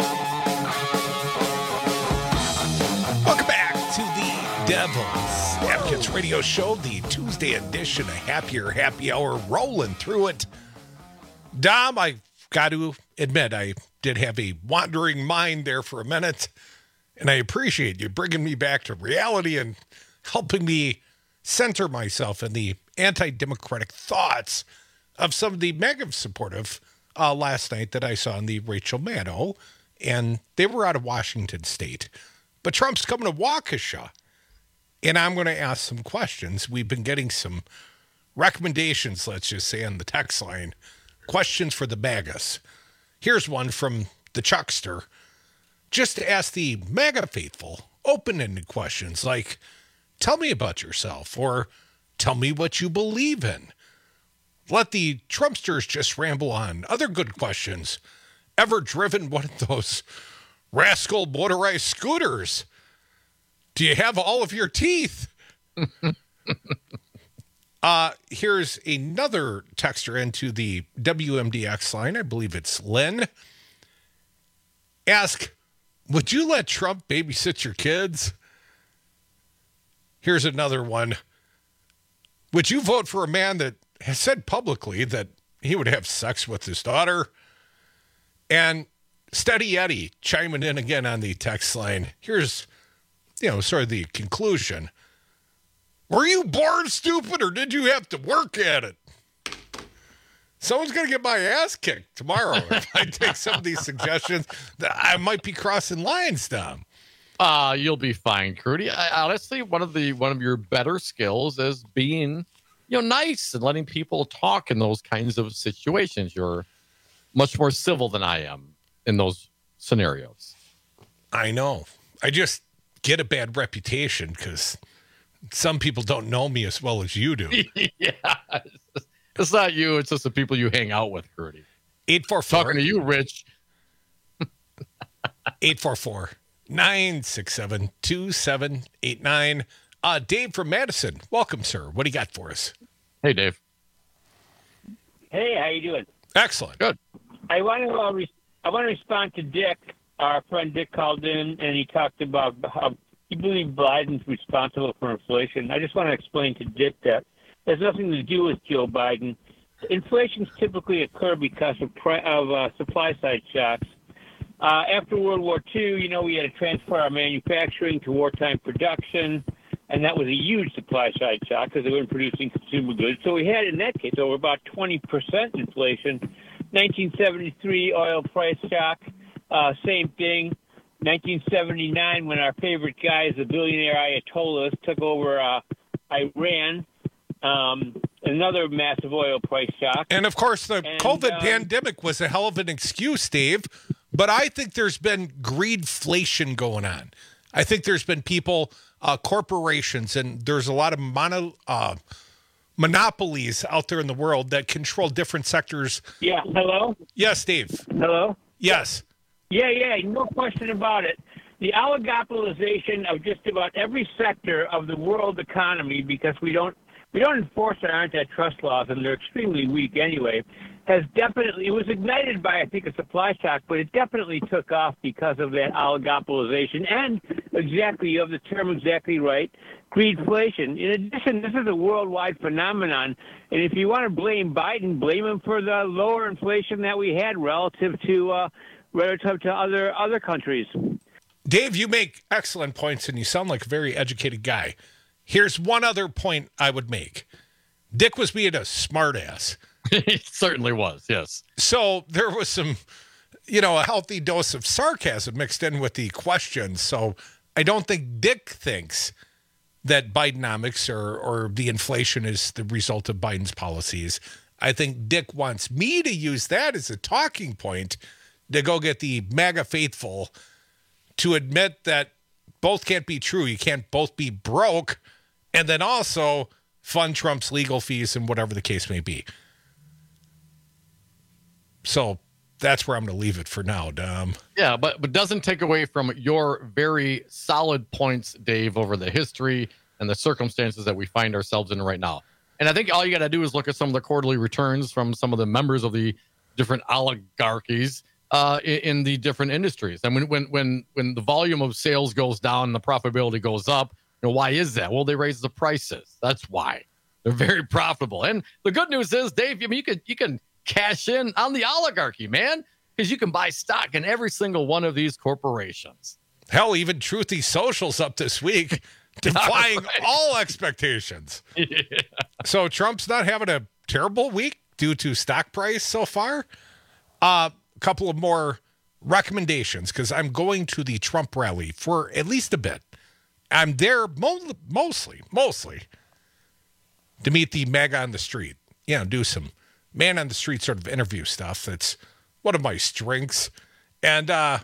Welcome back to the Devil's Advocates Radio Show, the Tuesday edition of Happier Happy Hour, rolling through it. Dom, I got to admit, I did have a wandering mind there for a minute, and I appreciate you bringing me back to reality and helping me center myself in the anti-democratic thoughts of some of the mega supportive uh, last night that I saw in the Rachel Maddow, and they were out of Washington State. But Trump's coming to Waukesha, and I'm going to ask some questions. We've been getting some recommendations, let's just say, on the text line. Questions for the MAGAs. Here's one from the Chuckster. Just to ask the MAGA faithful open-ended questions like, tell me about yourself, or tell me what you believe in. Let the Trumpsters just ramble on. Other good questions. Ever driven one of those rascal motorized scooters? Do you have all of your teeth? uh, here's another texter into the W M D X line. I believe it's Lynn. Ask, would you let Trump babysit your kids? Here's another one. Would you vote for a man that has said publicly that he would have sex with his daughter? And Steady Eddie chiming in again on the text line. Here's, you know, sort of the conclusion. Were you born stupid, or did you have to work at it? Someone's going to get my ass kicked tomorrow if I take some of these suggestions. I might be crossing lines, Dom. Uh, you'll be fine, Crudy. I, honestly, one of the one of your better skills is being, you know, nice and letting people talk in those kinds of situations. You're much more civil than I am in those scenarios. I know. I just get a bad reputation because some people don't know me as well as you do. Yeah. It's not you. It's just the people you hang out with, Crudy. eight four four Talking to you, Rich. eight four four, nine six seven, two seven eight nine. Uh, Dave from Madison. Welcome, sir. What do you got for us? Hey, Dave. Hey, how you doing? Excellent. Good. I want to uh, re- I want to respond to Dick. Our friend Dick called in, and he talked about how he believes Biden's responsible for inflation. I just want to explain to Dick that it has nothing to do with Joe Biden. Inflations typically occur because of, pri- of uh, supply-side shocks. Uh, after World War Two, you know, we had to transfer our manufacturing to wartime production, and that was a huge supply-side shock because they weren't producing consumer goods. So we had, in that case, over about twenty percent inflation. nineteen seventy-three oil price shock, uh, same thing. nineteen seventy-nine, when our favorite guys, the billionaire Ayatollahs, took over uh, Iran, um, another massive oil price shock. And, of course, the and, COVID um, pandemic was a hell of an excuse, Dave. But I think there's been greedflation going on. I think there's been people, uh, corporations, and there's a lot of mono, uh, monopolies out there in the world that control different sectors. Yeah, hello? Yes, Dave. Hello? Yes. Yeah, yeah, no question about it. The oligopolization of just about every sector of the world economy, because we don't we don't enforce our antitrust laws, and they're extremely weak anyway, has definitely, it was ignited by, I think, a supply shock, but it definitely took off because of that oligopolization. And exactly, you have the term exactly right, greedflation. In addition, this is a worldwide phenomenon. And if you want to blame Biden, blame him for the lower inflation that we had relative to uh, relative to other other countries. Dave, you make excellent points, and you sound like a very educated guy. Here's one other point I would make. Dick was being a smartass. He certainly was, yes. So there was some, you know, a healthy dose of sarcasm mixed in with the questions. So I don't think Dick thinks that Bidenomics or, or the inflation is the result of Biden's policies. I think Dick wants me to use that as a talking point to go get the MAGA faithful to admit that both can't be true. You can't both be broke and then also fund Trump's legal fees and whatever the case may be. So that's where I'm going to leave it for now, Dom. Yeah, but but doesn't take away from your very solid points, Dave, over the history and the circumstances that we find ourselves in right now. And I think all you got to do is look at some of the quarterly returns from some of the members of the different oligarchies uh, in, in the different industries. And when, when, when, when the volume of sales goes down and the profitability goes up, you know, why is that? Well, they raise the prices. That's why. They're very profitable. And the good news is, Dave, I mean, you can, you can cash in on the oligarchy, man, because you can buy stock in every single one of these corporations. Hell, even Truthy Social's up this week, defying right. all expectations. Yeah. So Trump's not having a terrible week due to stock price so far. A uh, couple of more recommendations, because I'm going to the Trump rally for at least a bit. I'm there mo- mostly, mostly to meet the MAGA on the street. You know, do some man on the street sort of interview stuff. That's one of my strengths. And uh,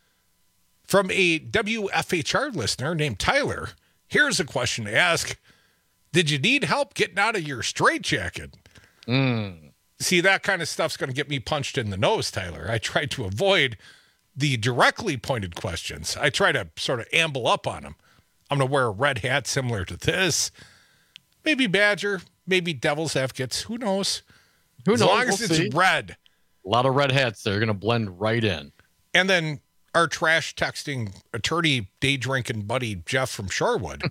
from a W F H R listener named Tyler, here's a question to ask. Did you need help getting out of your straitjacket? Mm. See, that kind of stuff's going to get me punched in the nose, Tyler. I try to avoid the directly pointed questions. I try to sort of amble up on them. I'm going to wear a red hat similar to this. Maybe Badger, maybe Devil's Advocates. Who knows? Who as knows? long as we'll it's see. red. A lot of red hats. They're going to blend right in. And then our trash texting attorney, day drinking buddy, Jeff from Shorewood.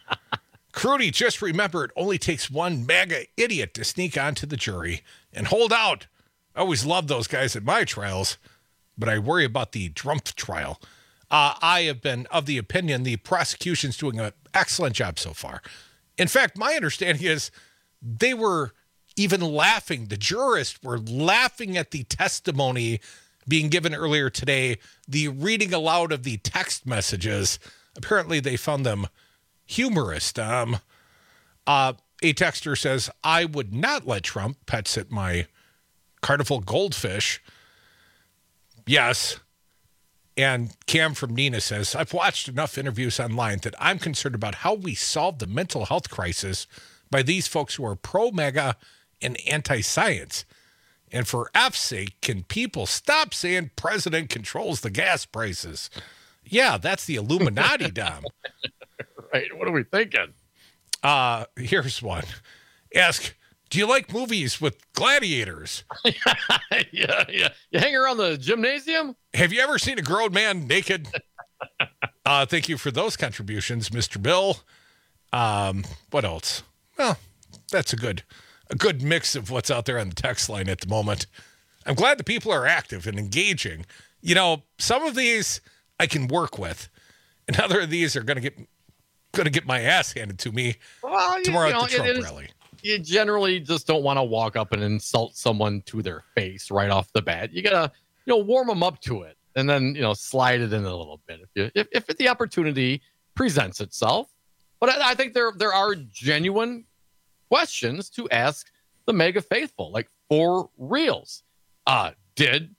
Crudy, just remember, it only takes one MAGA idiot to sneak onto the jury and hold out. I always love those guys at my trials, but I worry about the Trump trial. Uh, I have been of the opinion the prosecution's doing an excellent job so far. In fact, my understanding is they were even laughing. The jurists were laughing at the testimony being given earlier today, the reading aloud of the text messages. Apparently, they found them humorous. Um, uh, a texter says, I would not let Trump pet sit my carnival goldfish. Yes. And Cam from Nina says, I've watched enough interviews online that I'm concerned about how we solve the mental health crisis by these folks who are pro-MAGA and anti-science. And for F's sake, can people stop saying president controls the gas prices? Yeah, that's the Illuminati, Dom. Right. What are we thinking? Uh, here's one. Ask, do you like movies with gladiators? yeah, yeah. You hang around the gymnasium? Have you ever seen a grown man naked? uh, thank you for those contributions, Mister Bill. Um, what else? Well, that's a good a good mix of what's out there on the text line at the moment. I'm glad the people are active and engaging. You know, some of these I can work with, and other of these are going to get going to get my ass handed to me well, tomorrow you know, at the Trump is, rally. You generally just don't want to walk up and insult someone to their face right off the bat. You gotta, you know, warm them up to it, and then you know slide it in a little bit if you, if, if the opportunity presents itself. But I, I think there there are genuine questions to ask the MAGA faithful, like for reals. Uh, did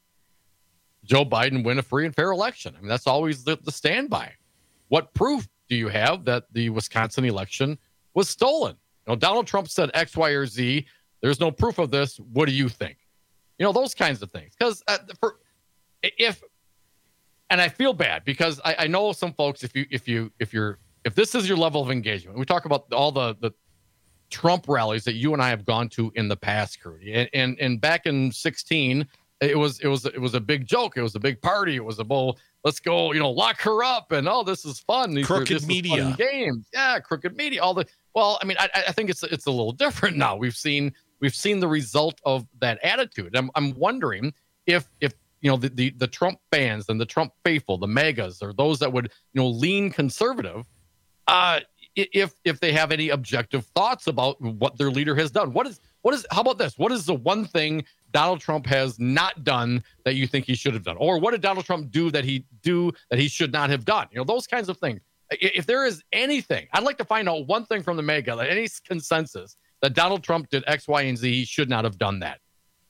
Joe Biden win a free and fair election? I mean, that's always the, the standby. What proof do you have that the Wisconsin election was stolen? You know, Donald Trump said X, Y, or Z. There's no proof of this. What do you think? You know, those kinds of things. Because uh, for if, and I feel bad because I, I know some folks. If you if you if you're if this is your level of engagement, we talk about all the the Trump rallies that you and I have gone to in the past, Crudy, and and, and back in sixteen. It was it was it was a big joke. It was a big party. It was a bull. Let's go, you know, lock her up, and oh, this is fun. These crooked are, this media is fun games, yeah, crooked media. All the well, I mean, I, I think it's it's a little different now. We've seen we've seen the result of that attitude. I'm I'm wondering if if you know the the, the Trump fans and the Trump faithful, the MAGAs, or those that would you know lean conservative, uh, if if they have any objective thoughts about what their leader has done. What is what is how about this? What is the one thing Donald Trump has not done that you think he should have done? Or what did Donald Trump do that he do that he should not have done? You know, those kinds of things. If there is anything, I'd like to find out one thing from the MAGA, like any consensus that Donald Trump did X, Y, and Z, he should not have done that.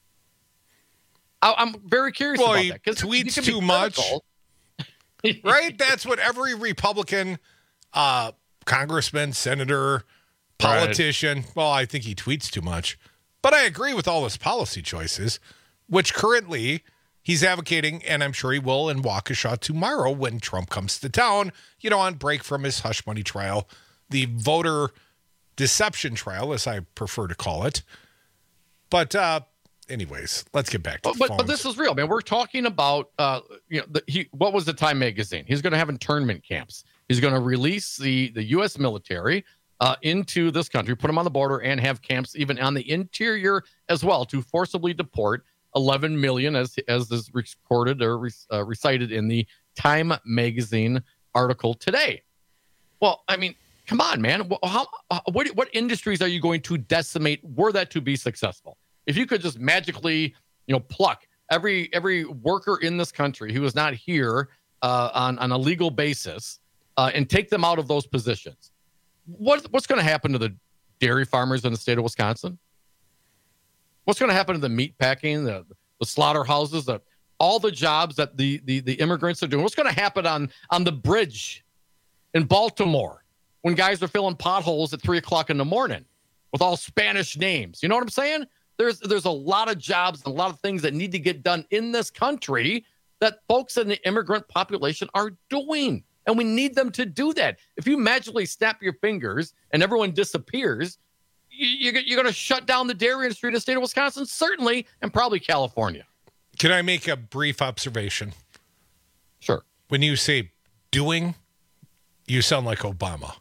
I, I'm very curious well, about he that. Because tweets too much. Right? That's what every Republican uh, congressman, senator, politician, right. Well, I think he tweets too much. But I agree with all his policy choices, which currently he's advocating, and I'm sure he will in Waukesha tomorrow when Trump comes to town, you know, on break from his hush money trial. The voter deception trial, as I prefer to call it. But uh, anyways, let's get back to but, the but, phones. but this is real, man. We're talking about, uh, you know, the, he, what was the Time magazine? He's going to have internment camps. He's going to release the, the U S military uh, into this country, put them on the border, and have camps even on the interior as well to forcibly deport eleven million, as as is recorded or uh, recited in the Time magazine article today. Well, I mean, come on, man. How, what, what industries are you going to decimate were that to be successful? If you could just magically, you know, pluck every every worker in this country who is not here uh, on, on a legal basis uh, and take them out of those positions, what what's going to happen to the dairy farmers in the state of Wisconsin? What's going to happen to the meat packing, the, the slaughterhouses, the, all the jobs that the, the, the immigrants are doing? What's going to happen on, on the bridge in Baltimore when guys are filling potholes at three o'clock in the morning with all Spanish names? You know what I'm saying? There's there's a lot of jobs and a lot of things that need to get done in this country that folks in the immigrant population are doing. And we need them to do that. If you magically snap your fingers and everyone disappears, you, you're going to shut down the dairy industry in the state of Wisconsin, certainly, and probably California. Can I make a brief observation? Sure. When you say doing, you sound like Obama.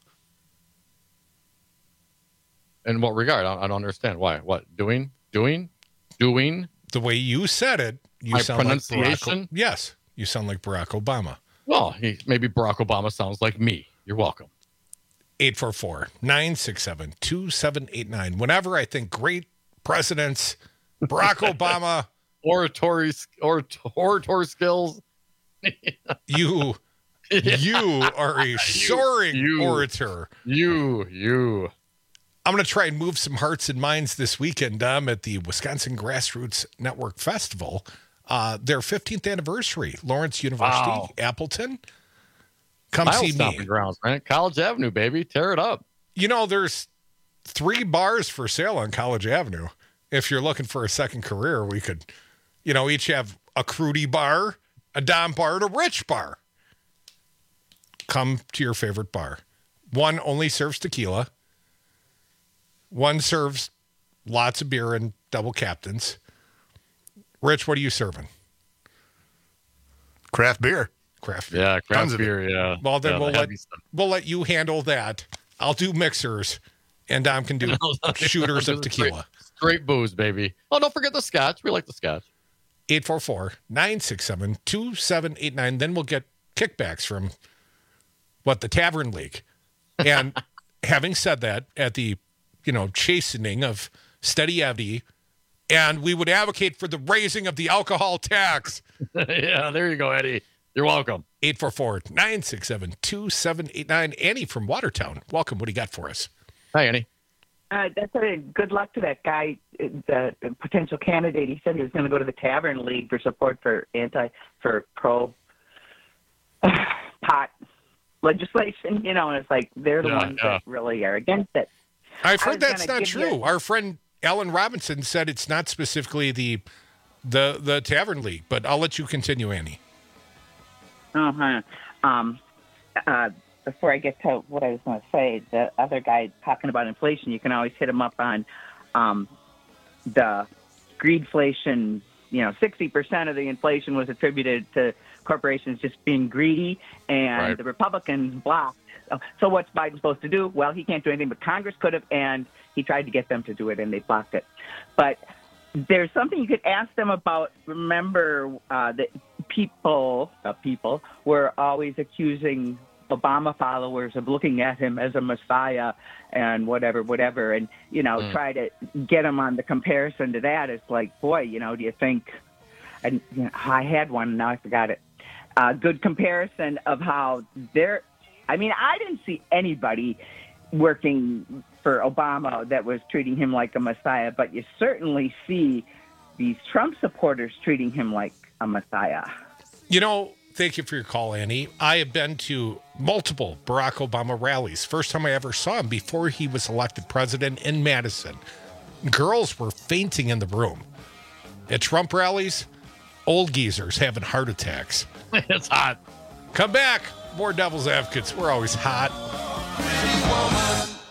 In what regard? I don't, I don't understand. Why? What? Doing? Doing? Doing? The way you said it, you My sound like Barack. pronunciation? Yes, you sound like Barack Obama. Well, he, maybe Barack Obama sounds like me. You're welcome. eight four four, nine six seven, two seven eight nine. Whenever I think great presidents, Barack Obama. Oratory, orator, oratory skills. you, you are a soaring you, orator. You, you. I'm going to try and move some hearts and minds this weekend um, at the Wisconsin Grassroots Network Festival. Uh, their fifteenth anniversary, Lawrence University, Wow. Appleton. Come Mile see stomping me. grounds, man. College Avenue, baby. Tear it up. You know, there's three bars for sale on College Avenue. If you're looking for a second career, we could, you know, each have a Crudy bar, a Dom bar, and a Rich bar. Come to your favorite bar. One only serves tequila. One serves lots of beer and double captains. Rich, what are you serving? Craft beer. Craft beer. Yeah, Tons craft of beer, yeah. Well, then Yeah, we'll the let heavy stuff. we'll let you handle that. I'll do mixers, and Dom can do shooters of tequila. Straight, straight booze, baby. Oh, don't forget the scotch. We like the scotch. eight four four, nine six seven, two seven eight nine. Then we'll get kickbacks from, what, the Tavern League. And having said that, at the, you know, chastening of Steady Eddie, and we would advocate for the raising of the alcohol tax. Yeah, there you go, Eddie. You're welcome. eight four four, nine six seven, two seven eight nine. Annie from Watertown. Welcome. What do you got for us? Hi, Annie. Uh, that's a good luck to that guy, the, the potential candidate. He said he was going to go to the Tavern League for support for anti, for pro uh, pot legislation, you know, and it's like they're the Yeah, ones yeah. that really are against it. I've I heard was that's gonna not give true. you- Our friend Alan Robinson said it's not specifically the the the Tavern League, but I'll let you continue, Annie. Uh-huh. Um, uh, before I get to what I was going to say, the other guy talking about inflation, you can always hit him up on um, the greedflation. You know, sixty percent of the inflation was attributed to corporations just being greedy, and Right. the Republicans blocked. So- So what's Biden supposed to do? Well, he can't do anything, but Congress could have, and he tried to get them to do it, and they blocked it. But there's something you could ask them about. Remember uh, that people, uh, people were always accusing Obama followers of looking at him as a messiah and whatever, whatever, and you know, Mm. try to get him on the comparison to that. It's like, boy, you know, do you think? And you know, I had one, now I forgot it. Uh, good comparison of how they're. I mean, I didn't see anybody working for Obama that was treating him like a messiah, but you certainly see these Trump supporters treating him like a messiah. You know, thank you for your call, Annie. I have been to multiple Barack Obama rallies. First time I ever saw him before he was elected president in Madison. Girls were fainting in the room. At Trump rallies, old geezers having heart attacks. It's hot. Come back. More Devil's Advocates. We're always hot.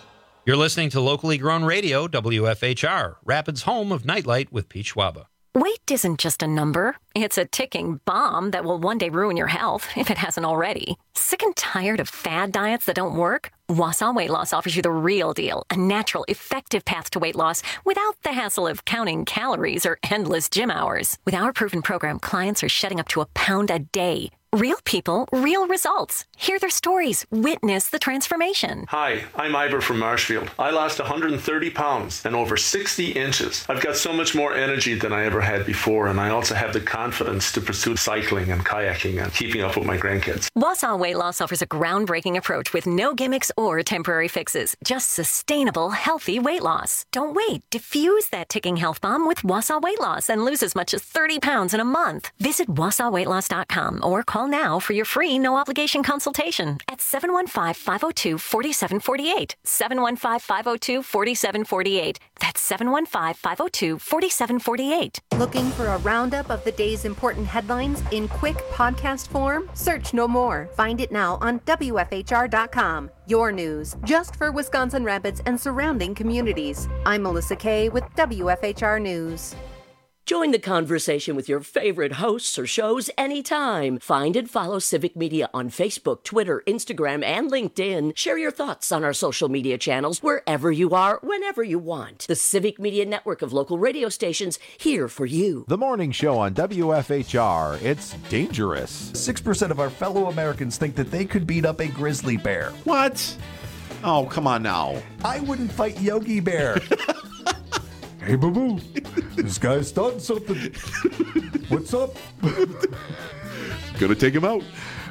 You're listening to Locally Grown Radio, W F H R, Rapids' home of Nightlight with Pete Schwaba. Weight isn't just a number. It's a ticking bomb that will one day ruin your health, if it hasn't already. Sick and tired of fad diets that don't work? Wausau Weight Loss offers you the real deal, a natural, effective path to weight loss without the hassle of counting calories or endless gym hours. With our proven program, clients are shedding up to a pound a day. Real people, real results. Hear their stories. Witness the transformation. Hi, I'm Ivor from Marshfield. I lost one hundred thirty pounds and over sixty inches. I've got so much more energy than I ever had before, and I also have the confidence to pursue cycling and kayaking and keeping up with my grandkids. Wausau Weight Loss offers a groundbreaking approach with no gimmicks or temporary fixes. Just sustainable, healthy weight loss. Don't wait. Diffuse that ticking health bomb with Wausau Weight Loss and lose as much as thirty pounds in a month. Visit wausau weight loss dot com or call now for your free no-obligation consultation at seven one five, five oh two, four seven four eight. seven one five, five oh two, four seven four eight. That's seven one five, five oh two, four seven four eight. Looking for a roundup of the day's important headlines in quick podcast form? Search no more. Find it now on W F H R dot com. Your news, just for Wisconsin Rapids and surrounding communities. I'm Melissa Kay with W F H R News. Join the conversation with your favorite hosts or shows anytime. Find and follow Civic Media on Facebook, Twitter, Instagram, and LinkedIn. Share your thoughts on our social media channels wherever you are, whenever you want. The Civic Media network of local radio stations here for you. The morning show on W F H R. It's dangerous. six percent of our fellow Americans think that they could beat up a grizzly bear. What? Oh, come on now. I wouldn't fight Yogi Bear. Hey, boo-boo, this guy's starting something. What's up? Gonna take him out.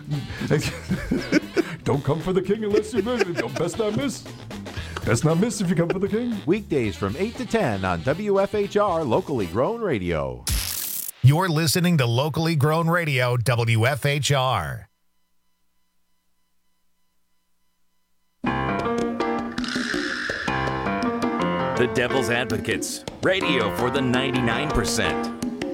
Don't come for the king unless you miss. Don't best not miss. Best not miss if you come for the king. Weekdays from eight to ten on W F H R Locally Grown Radio. You're listening to Locally Grown Radio, W F H R. The Devil's Advocates, radio for the ninety-nine percent.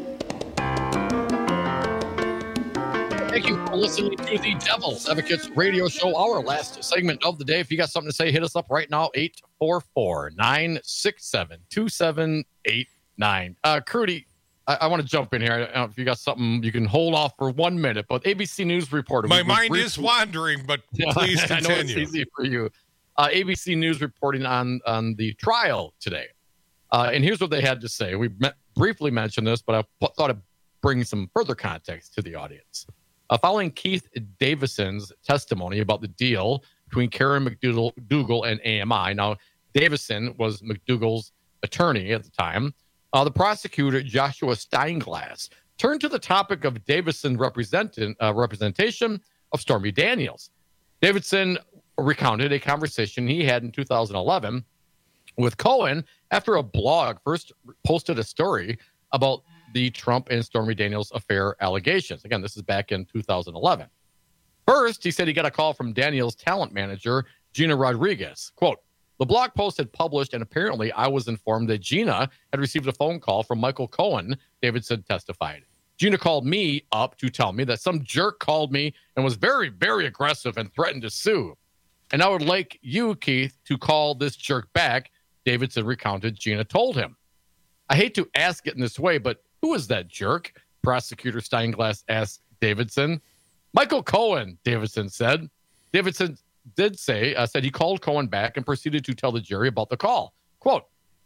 Thank you for listening to the Devil's Advocates radio show, our last segment of the day. If you got something to say, hit us up right now, eight four four, nine six seven, two seven eight nine. Uh, Crudy, I, I want to jump in here. I don't know if you got something you can hold off for one minute, but A B C News reporter. My mind briefly, is wandering, but please continue. I know it's easy for you. Uh, A B C News reporting on, on the trial today. Uh, and here's what they had to say. We met, briefly mentioned this, but I p- thought I'd bring some further context to the audience. Uh, following Keith Davison's testimony about the deal between Karen McDougal and A M I. Now, Davison was McDougal's attorney at the time. Uh, the prosecutor, Joshua Steinglass, turned to the topic of Davison representing, uh, representation of Stormy Daniels. Davidson recounted a conversation he had in two thousand eleven with Cohen after a blog first posted a story about the Trump and Stormy Daniels affair allegations. Again, this is back in two thousand eleven. First, he said he got a call from Daniels' talent manager, Gina Rodriguez. Quote, the blog post had published, and apparently I was informed that Gina had received a phone call from Michael Cohen, Davidson testified. Gina called me up to tell me that some jerk called me and was very, very aggressive and threatened to sue. And I would like you, Keith, to call this jerk back, Davidson recounted Gina told him. I hate to ask it in this way, but who is that jerk? Prosecutor Steinglass asked Davidson. Michael Cohen, Davidson said. Davidson did say, uh, said he called Cohen back and proceeded to tell the jury about the call. Quote,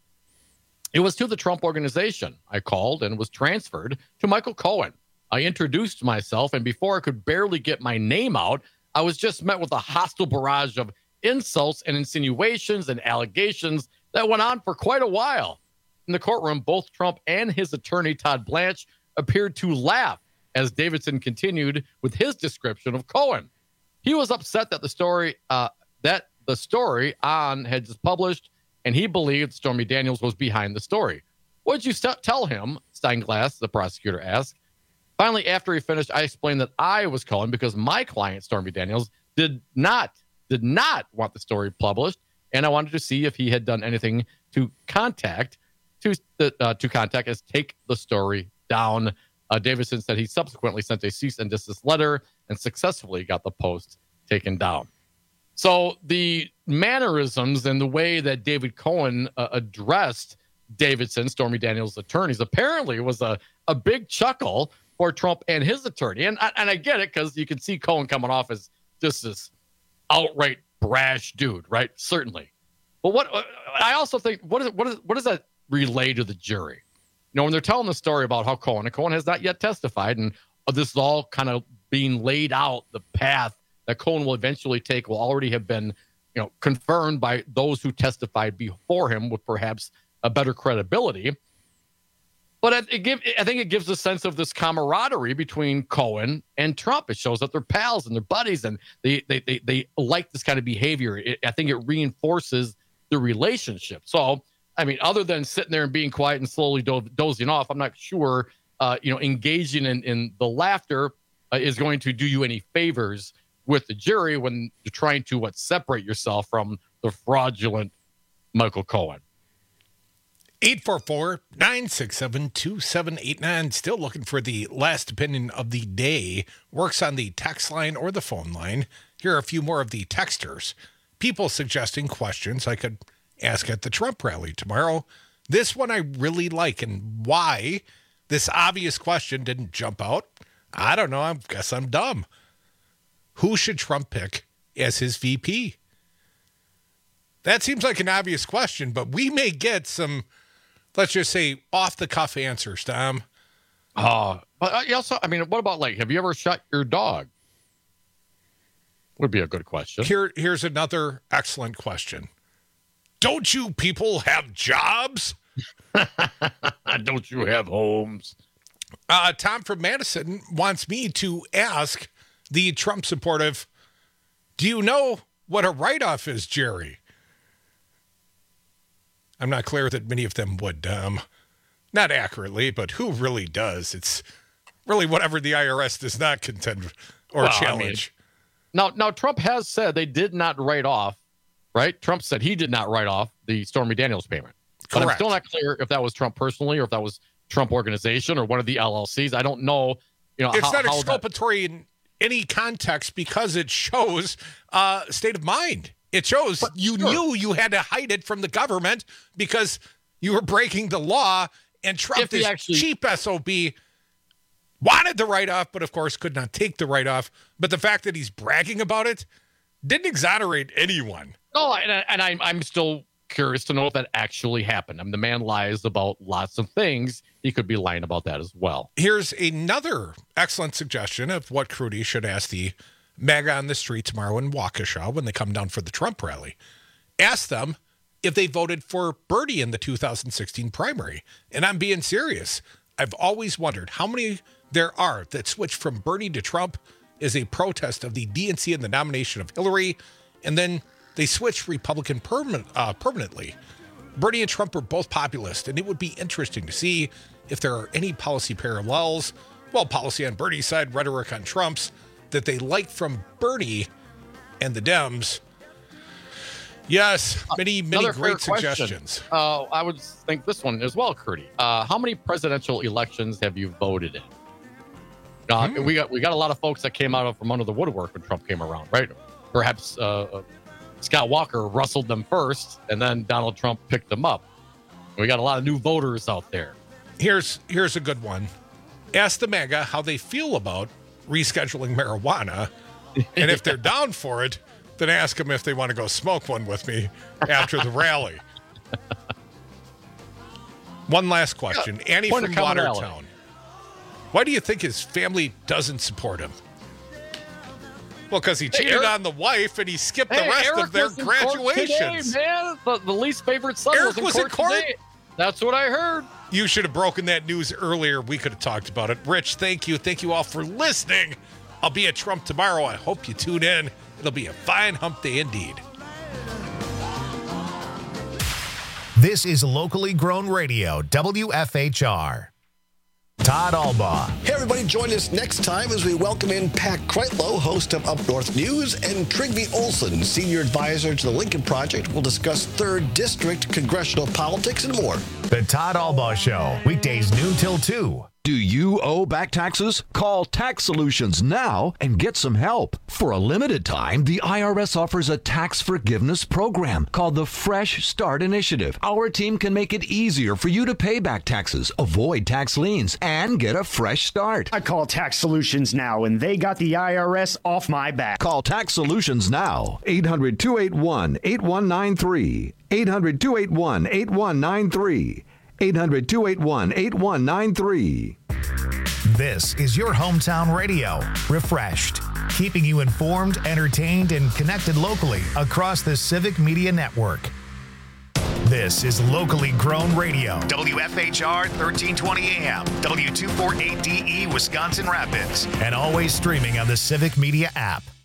it was to the Trump organization. I called and was transferred to Michael Cohen. I introduced myself, and before I could barely get my name out, I was just met with a hostile barrage of insults and insinuations and allegations that went on for quite a while. In the courtroom, both Trump and his attorney, Todd Blanche, appeared to laugh as Davidson continued with his description of Cohen. He was upset that the story uh, that the story on had just published, and he believed Stormy Daniels was behind the story. What did you st- tell him? Steinglass, the prosecutor, asked. Finally, after he finished, I explained that I was calling because my client, Stormy Daniels, did not did not want the story published, and I wanted to see if he had done anything to contact to uh, to contact us take the story down. Uh, Davidson said he subsequently sent a cease and desist letter and successfully got the post taken down. So the mannerisms and the way that David Cohen uh, addressed Davidson, Stormy Daniels' attorneys, apparently was a, a big chuckle for Trump and his attorney. And, and I get it, because you can see Cohen coming off as just this outright brash dude, right? Certainly. But what I also think, what is what is what does that relay to the jury? You know, when they're telling the story about how Cohen, and Cohen has not yet testified, and this is all kind of being laid out, the path that Cohen will eventually take will already have been, you know, confirmed by those who testified before him with perhaps a better credibility. But it give, I think it gives a sense of this camaraderie between Cohen and Trump. It shows that they're pals and they're buddies, and they they they, they like this kind of behavior. It, I think it reinforces the relationship. So, I mean, other than sitting there and being quiet and slowly do- dozing off, I'm not sure, uh, you know, engaging in, in the laughter uh, is going to do you any favors with the jury when you're trying to what separate yourself from the fraudulent Michael Cohen. eight four four, nine six seven, two seven eight nine. Still looking for the last opinion of the day. Works on the text line or the phone line. Here are a few more of the texters. People suggesting questions I could ask at the Trump rally tomorrow. This one I really like, and why this obvious question didn't jump out, I don't know. I guess I'm dumb. Who should Trump pick as his V P? That seems like an obvious question, but we may get some, let's just say, off-the-cuff answers, Tom. Uh, but also, I mean, what about, like, have you ever shot your dog? Would be a good question. Here, here's another excellent question. Don't you people have jobs? Don't you have homes? Uh, Tom from Madison wants me to ask the Trump supportive, do you know what a write-off is, Jerry? I'm not clear that many of them would. Um, not accurately, but who really does? It's really whatever the I R S does not contend or Well, challenge. I mean, now, now, Trump has said they did not write off, right? Trump said he did not write off the Stormy Daniels payment. But I'm Correct. still not clear if that was Trump personally or if that was Trump Organization or one of the L L Cs. I don't know. You know, It's how, not how that- exculpatory in any context because it shows uh, state of mind. It shows you sure. knew you had to hide it from the government because you were breaking the law, and Trump, If he this actually- cheap S O B, wanted the write-off, but of course could not take the write-off. But the fact that he's bragging about it didn't exonerate anyone. No, and, I- and I'm I'm still curious to know if that actually happened. I mean, the man lies about lots of things. He could be lying about that as well. Here's another excellent suggestion of what Crudy should ask the MAGA on the street tomorrow in Waukesha when they come down for the Trump rally. Ask them if they voted for Bernie in the two thousand sixteen primary. And I'm being serious. I've always wondered how many there are that switched from Bernie to Trump as a protest of the D N C and the nomination of Hillary, and then they switched Republican permanent, uh, permanently. Bernie and Trump are both populist, and it would be interesting to see if there are any policy parallels, well, policy on Bernie's side, rhetoric on Trump's, that they like from Bernie and the Dems. Yes, many, many Another great fair question. suggestions. Uh, I would think this one as well, Curdy. Uh, how many presidential elections have you voted in? Uh, Hmm. We got we got a lot of folks that came out of from under the woodwork when Trump came around, right? Perhaps uh, Scott Walker rustled them first, and then Donald Trump picked them up. We got a lot of new voters out there. Here's here's a good one. Ask the MAGA how they feel about rescheduling marijuana, and if they're down for it, then ask them if they want to go smoke one with me after the rally. One last question. Yeah, Annie point from of commonality. Watertown. Why do you think his family doesn't support him? Well, because he cheated Eric- on the wife and he skipped Hey, the rest Eric of their was in court graduations. today, man. The, the least favorite son Eric was in was in court, court? today. That's what I heard. You should have broken that news earlier. We could have talked about it. Rich, thank you. Thank you all for listening. I'll be at Trump tomorrow. I hope you tune in. It'll be a fine hump day indeed. This is locally grown radio, W F H R. Todd Albaugh. Hey, everybody, join us next time as we welcome in Pat Kreitlow, host of Up North News, and Trygve Olson, senior advisor to the Lincoln Project. We'll discuss third District congressional politics and more. The Todd Albaugh Show, weekdays noon till two. Do you owe back taxes? Call Tax Solutions now and get some help. For a limited time, the I R S offers a tax forgiveness program called the Fresh Start Initiative. Our team can make it easier for you to pay back taxes, avoid tax liens, and get a fresh start. I call Tax Solutions now, and they got the I R S off my back. Call Tax Solutions now. eight hundred, two eight one, eight one nine three. eight hundred, two eight one, eight one nine three. eight hundred, two eight one, eight one nine three. This is your hometown radio, Refreshed, keeping you informed, entertained, and connected locally across the Civic Media Network. This is locally grown radio, W F H R thirteen twenty A M, W two forty-eight D E Wisconsin Rapids, and always streaming on the Civic Media app.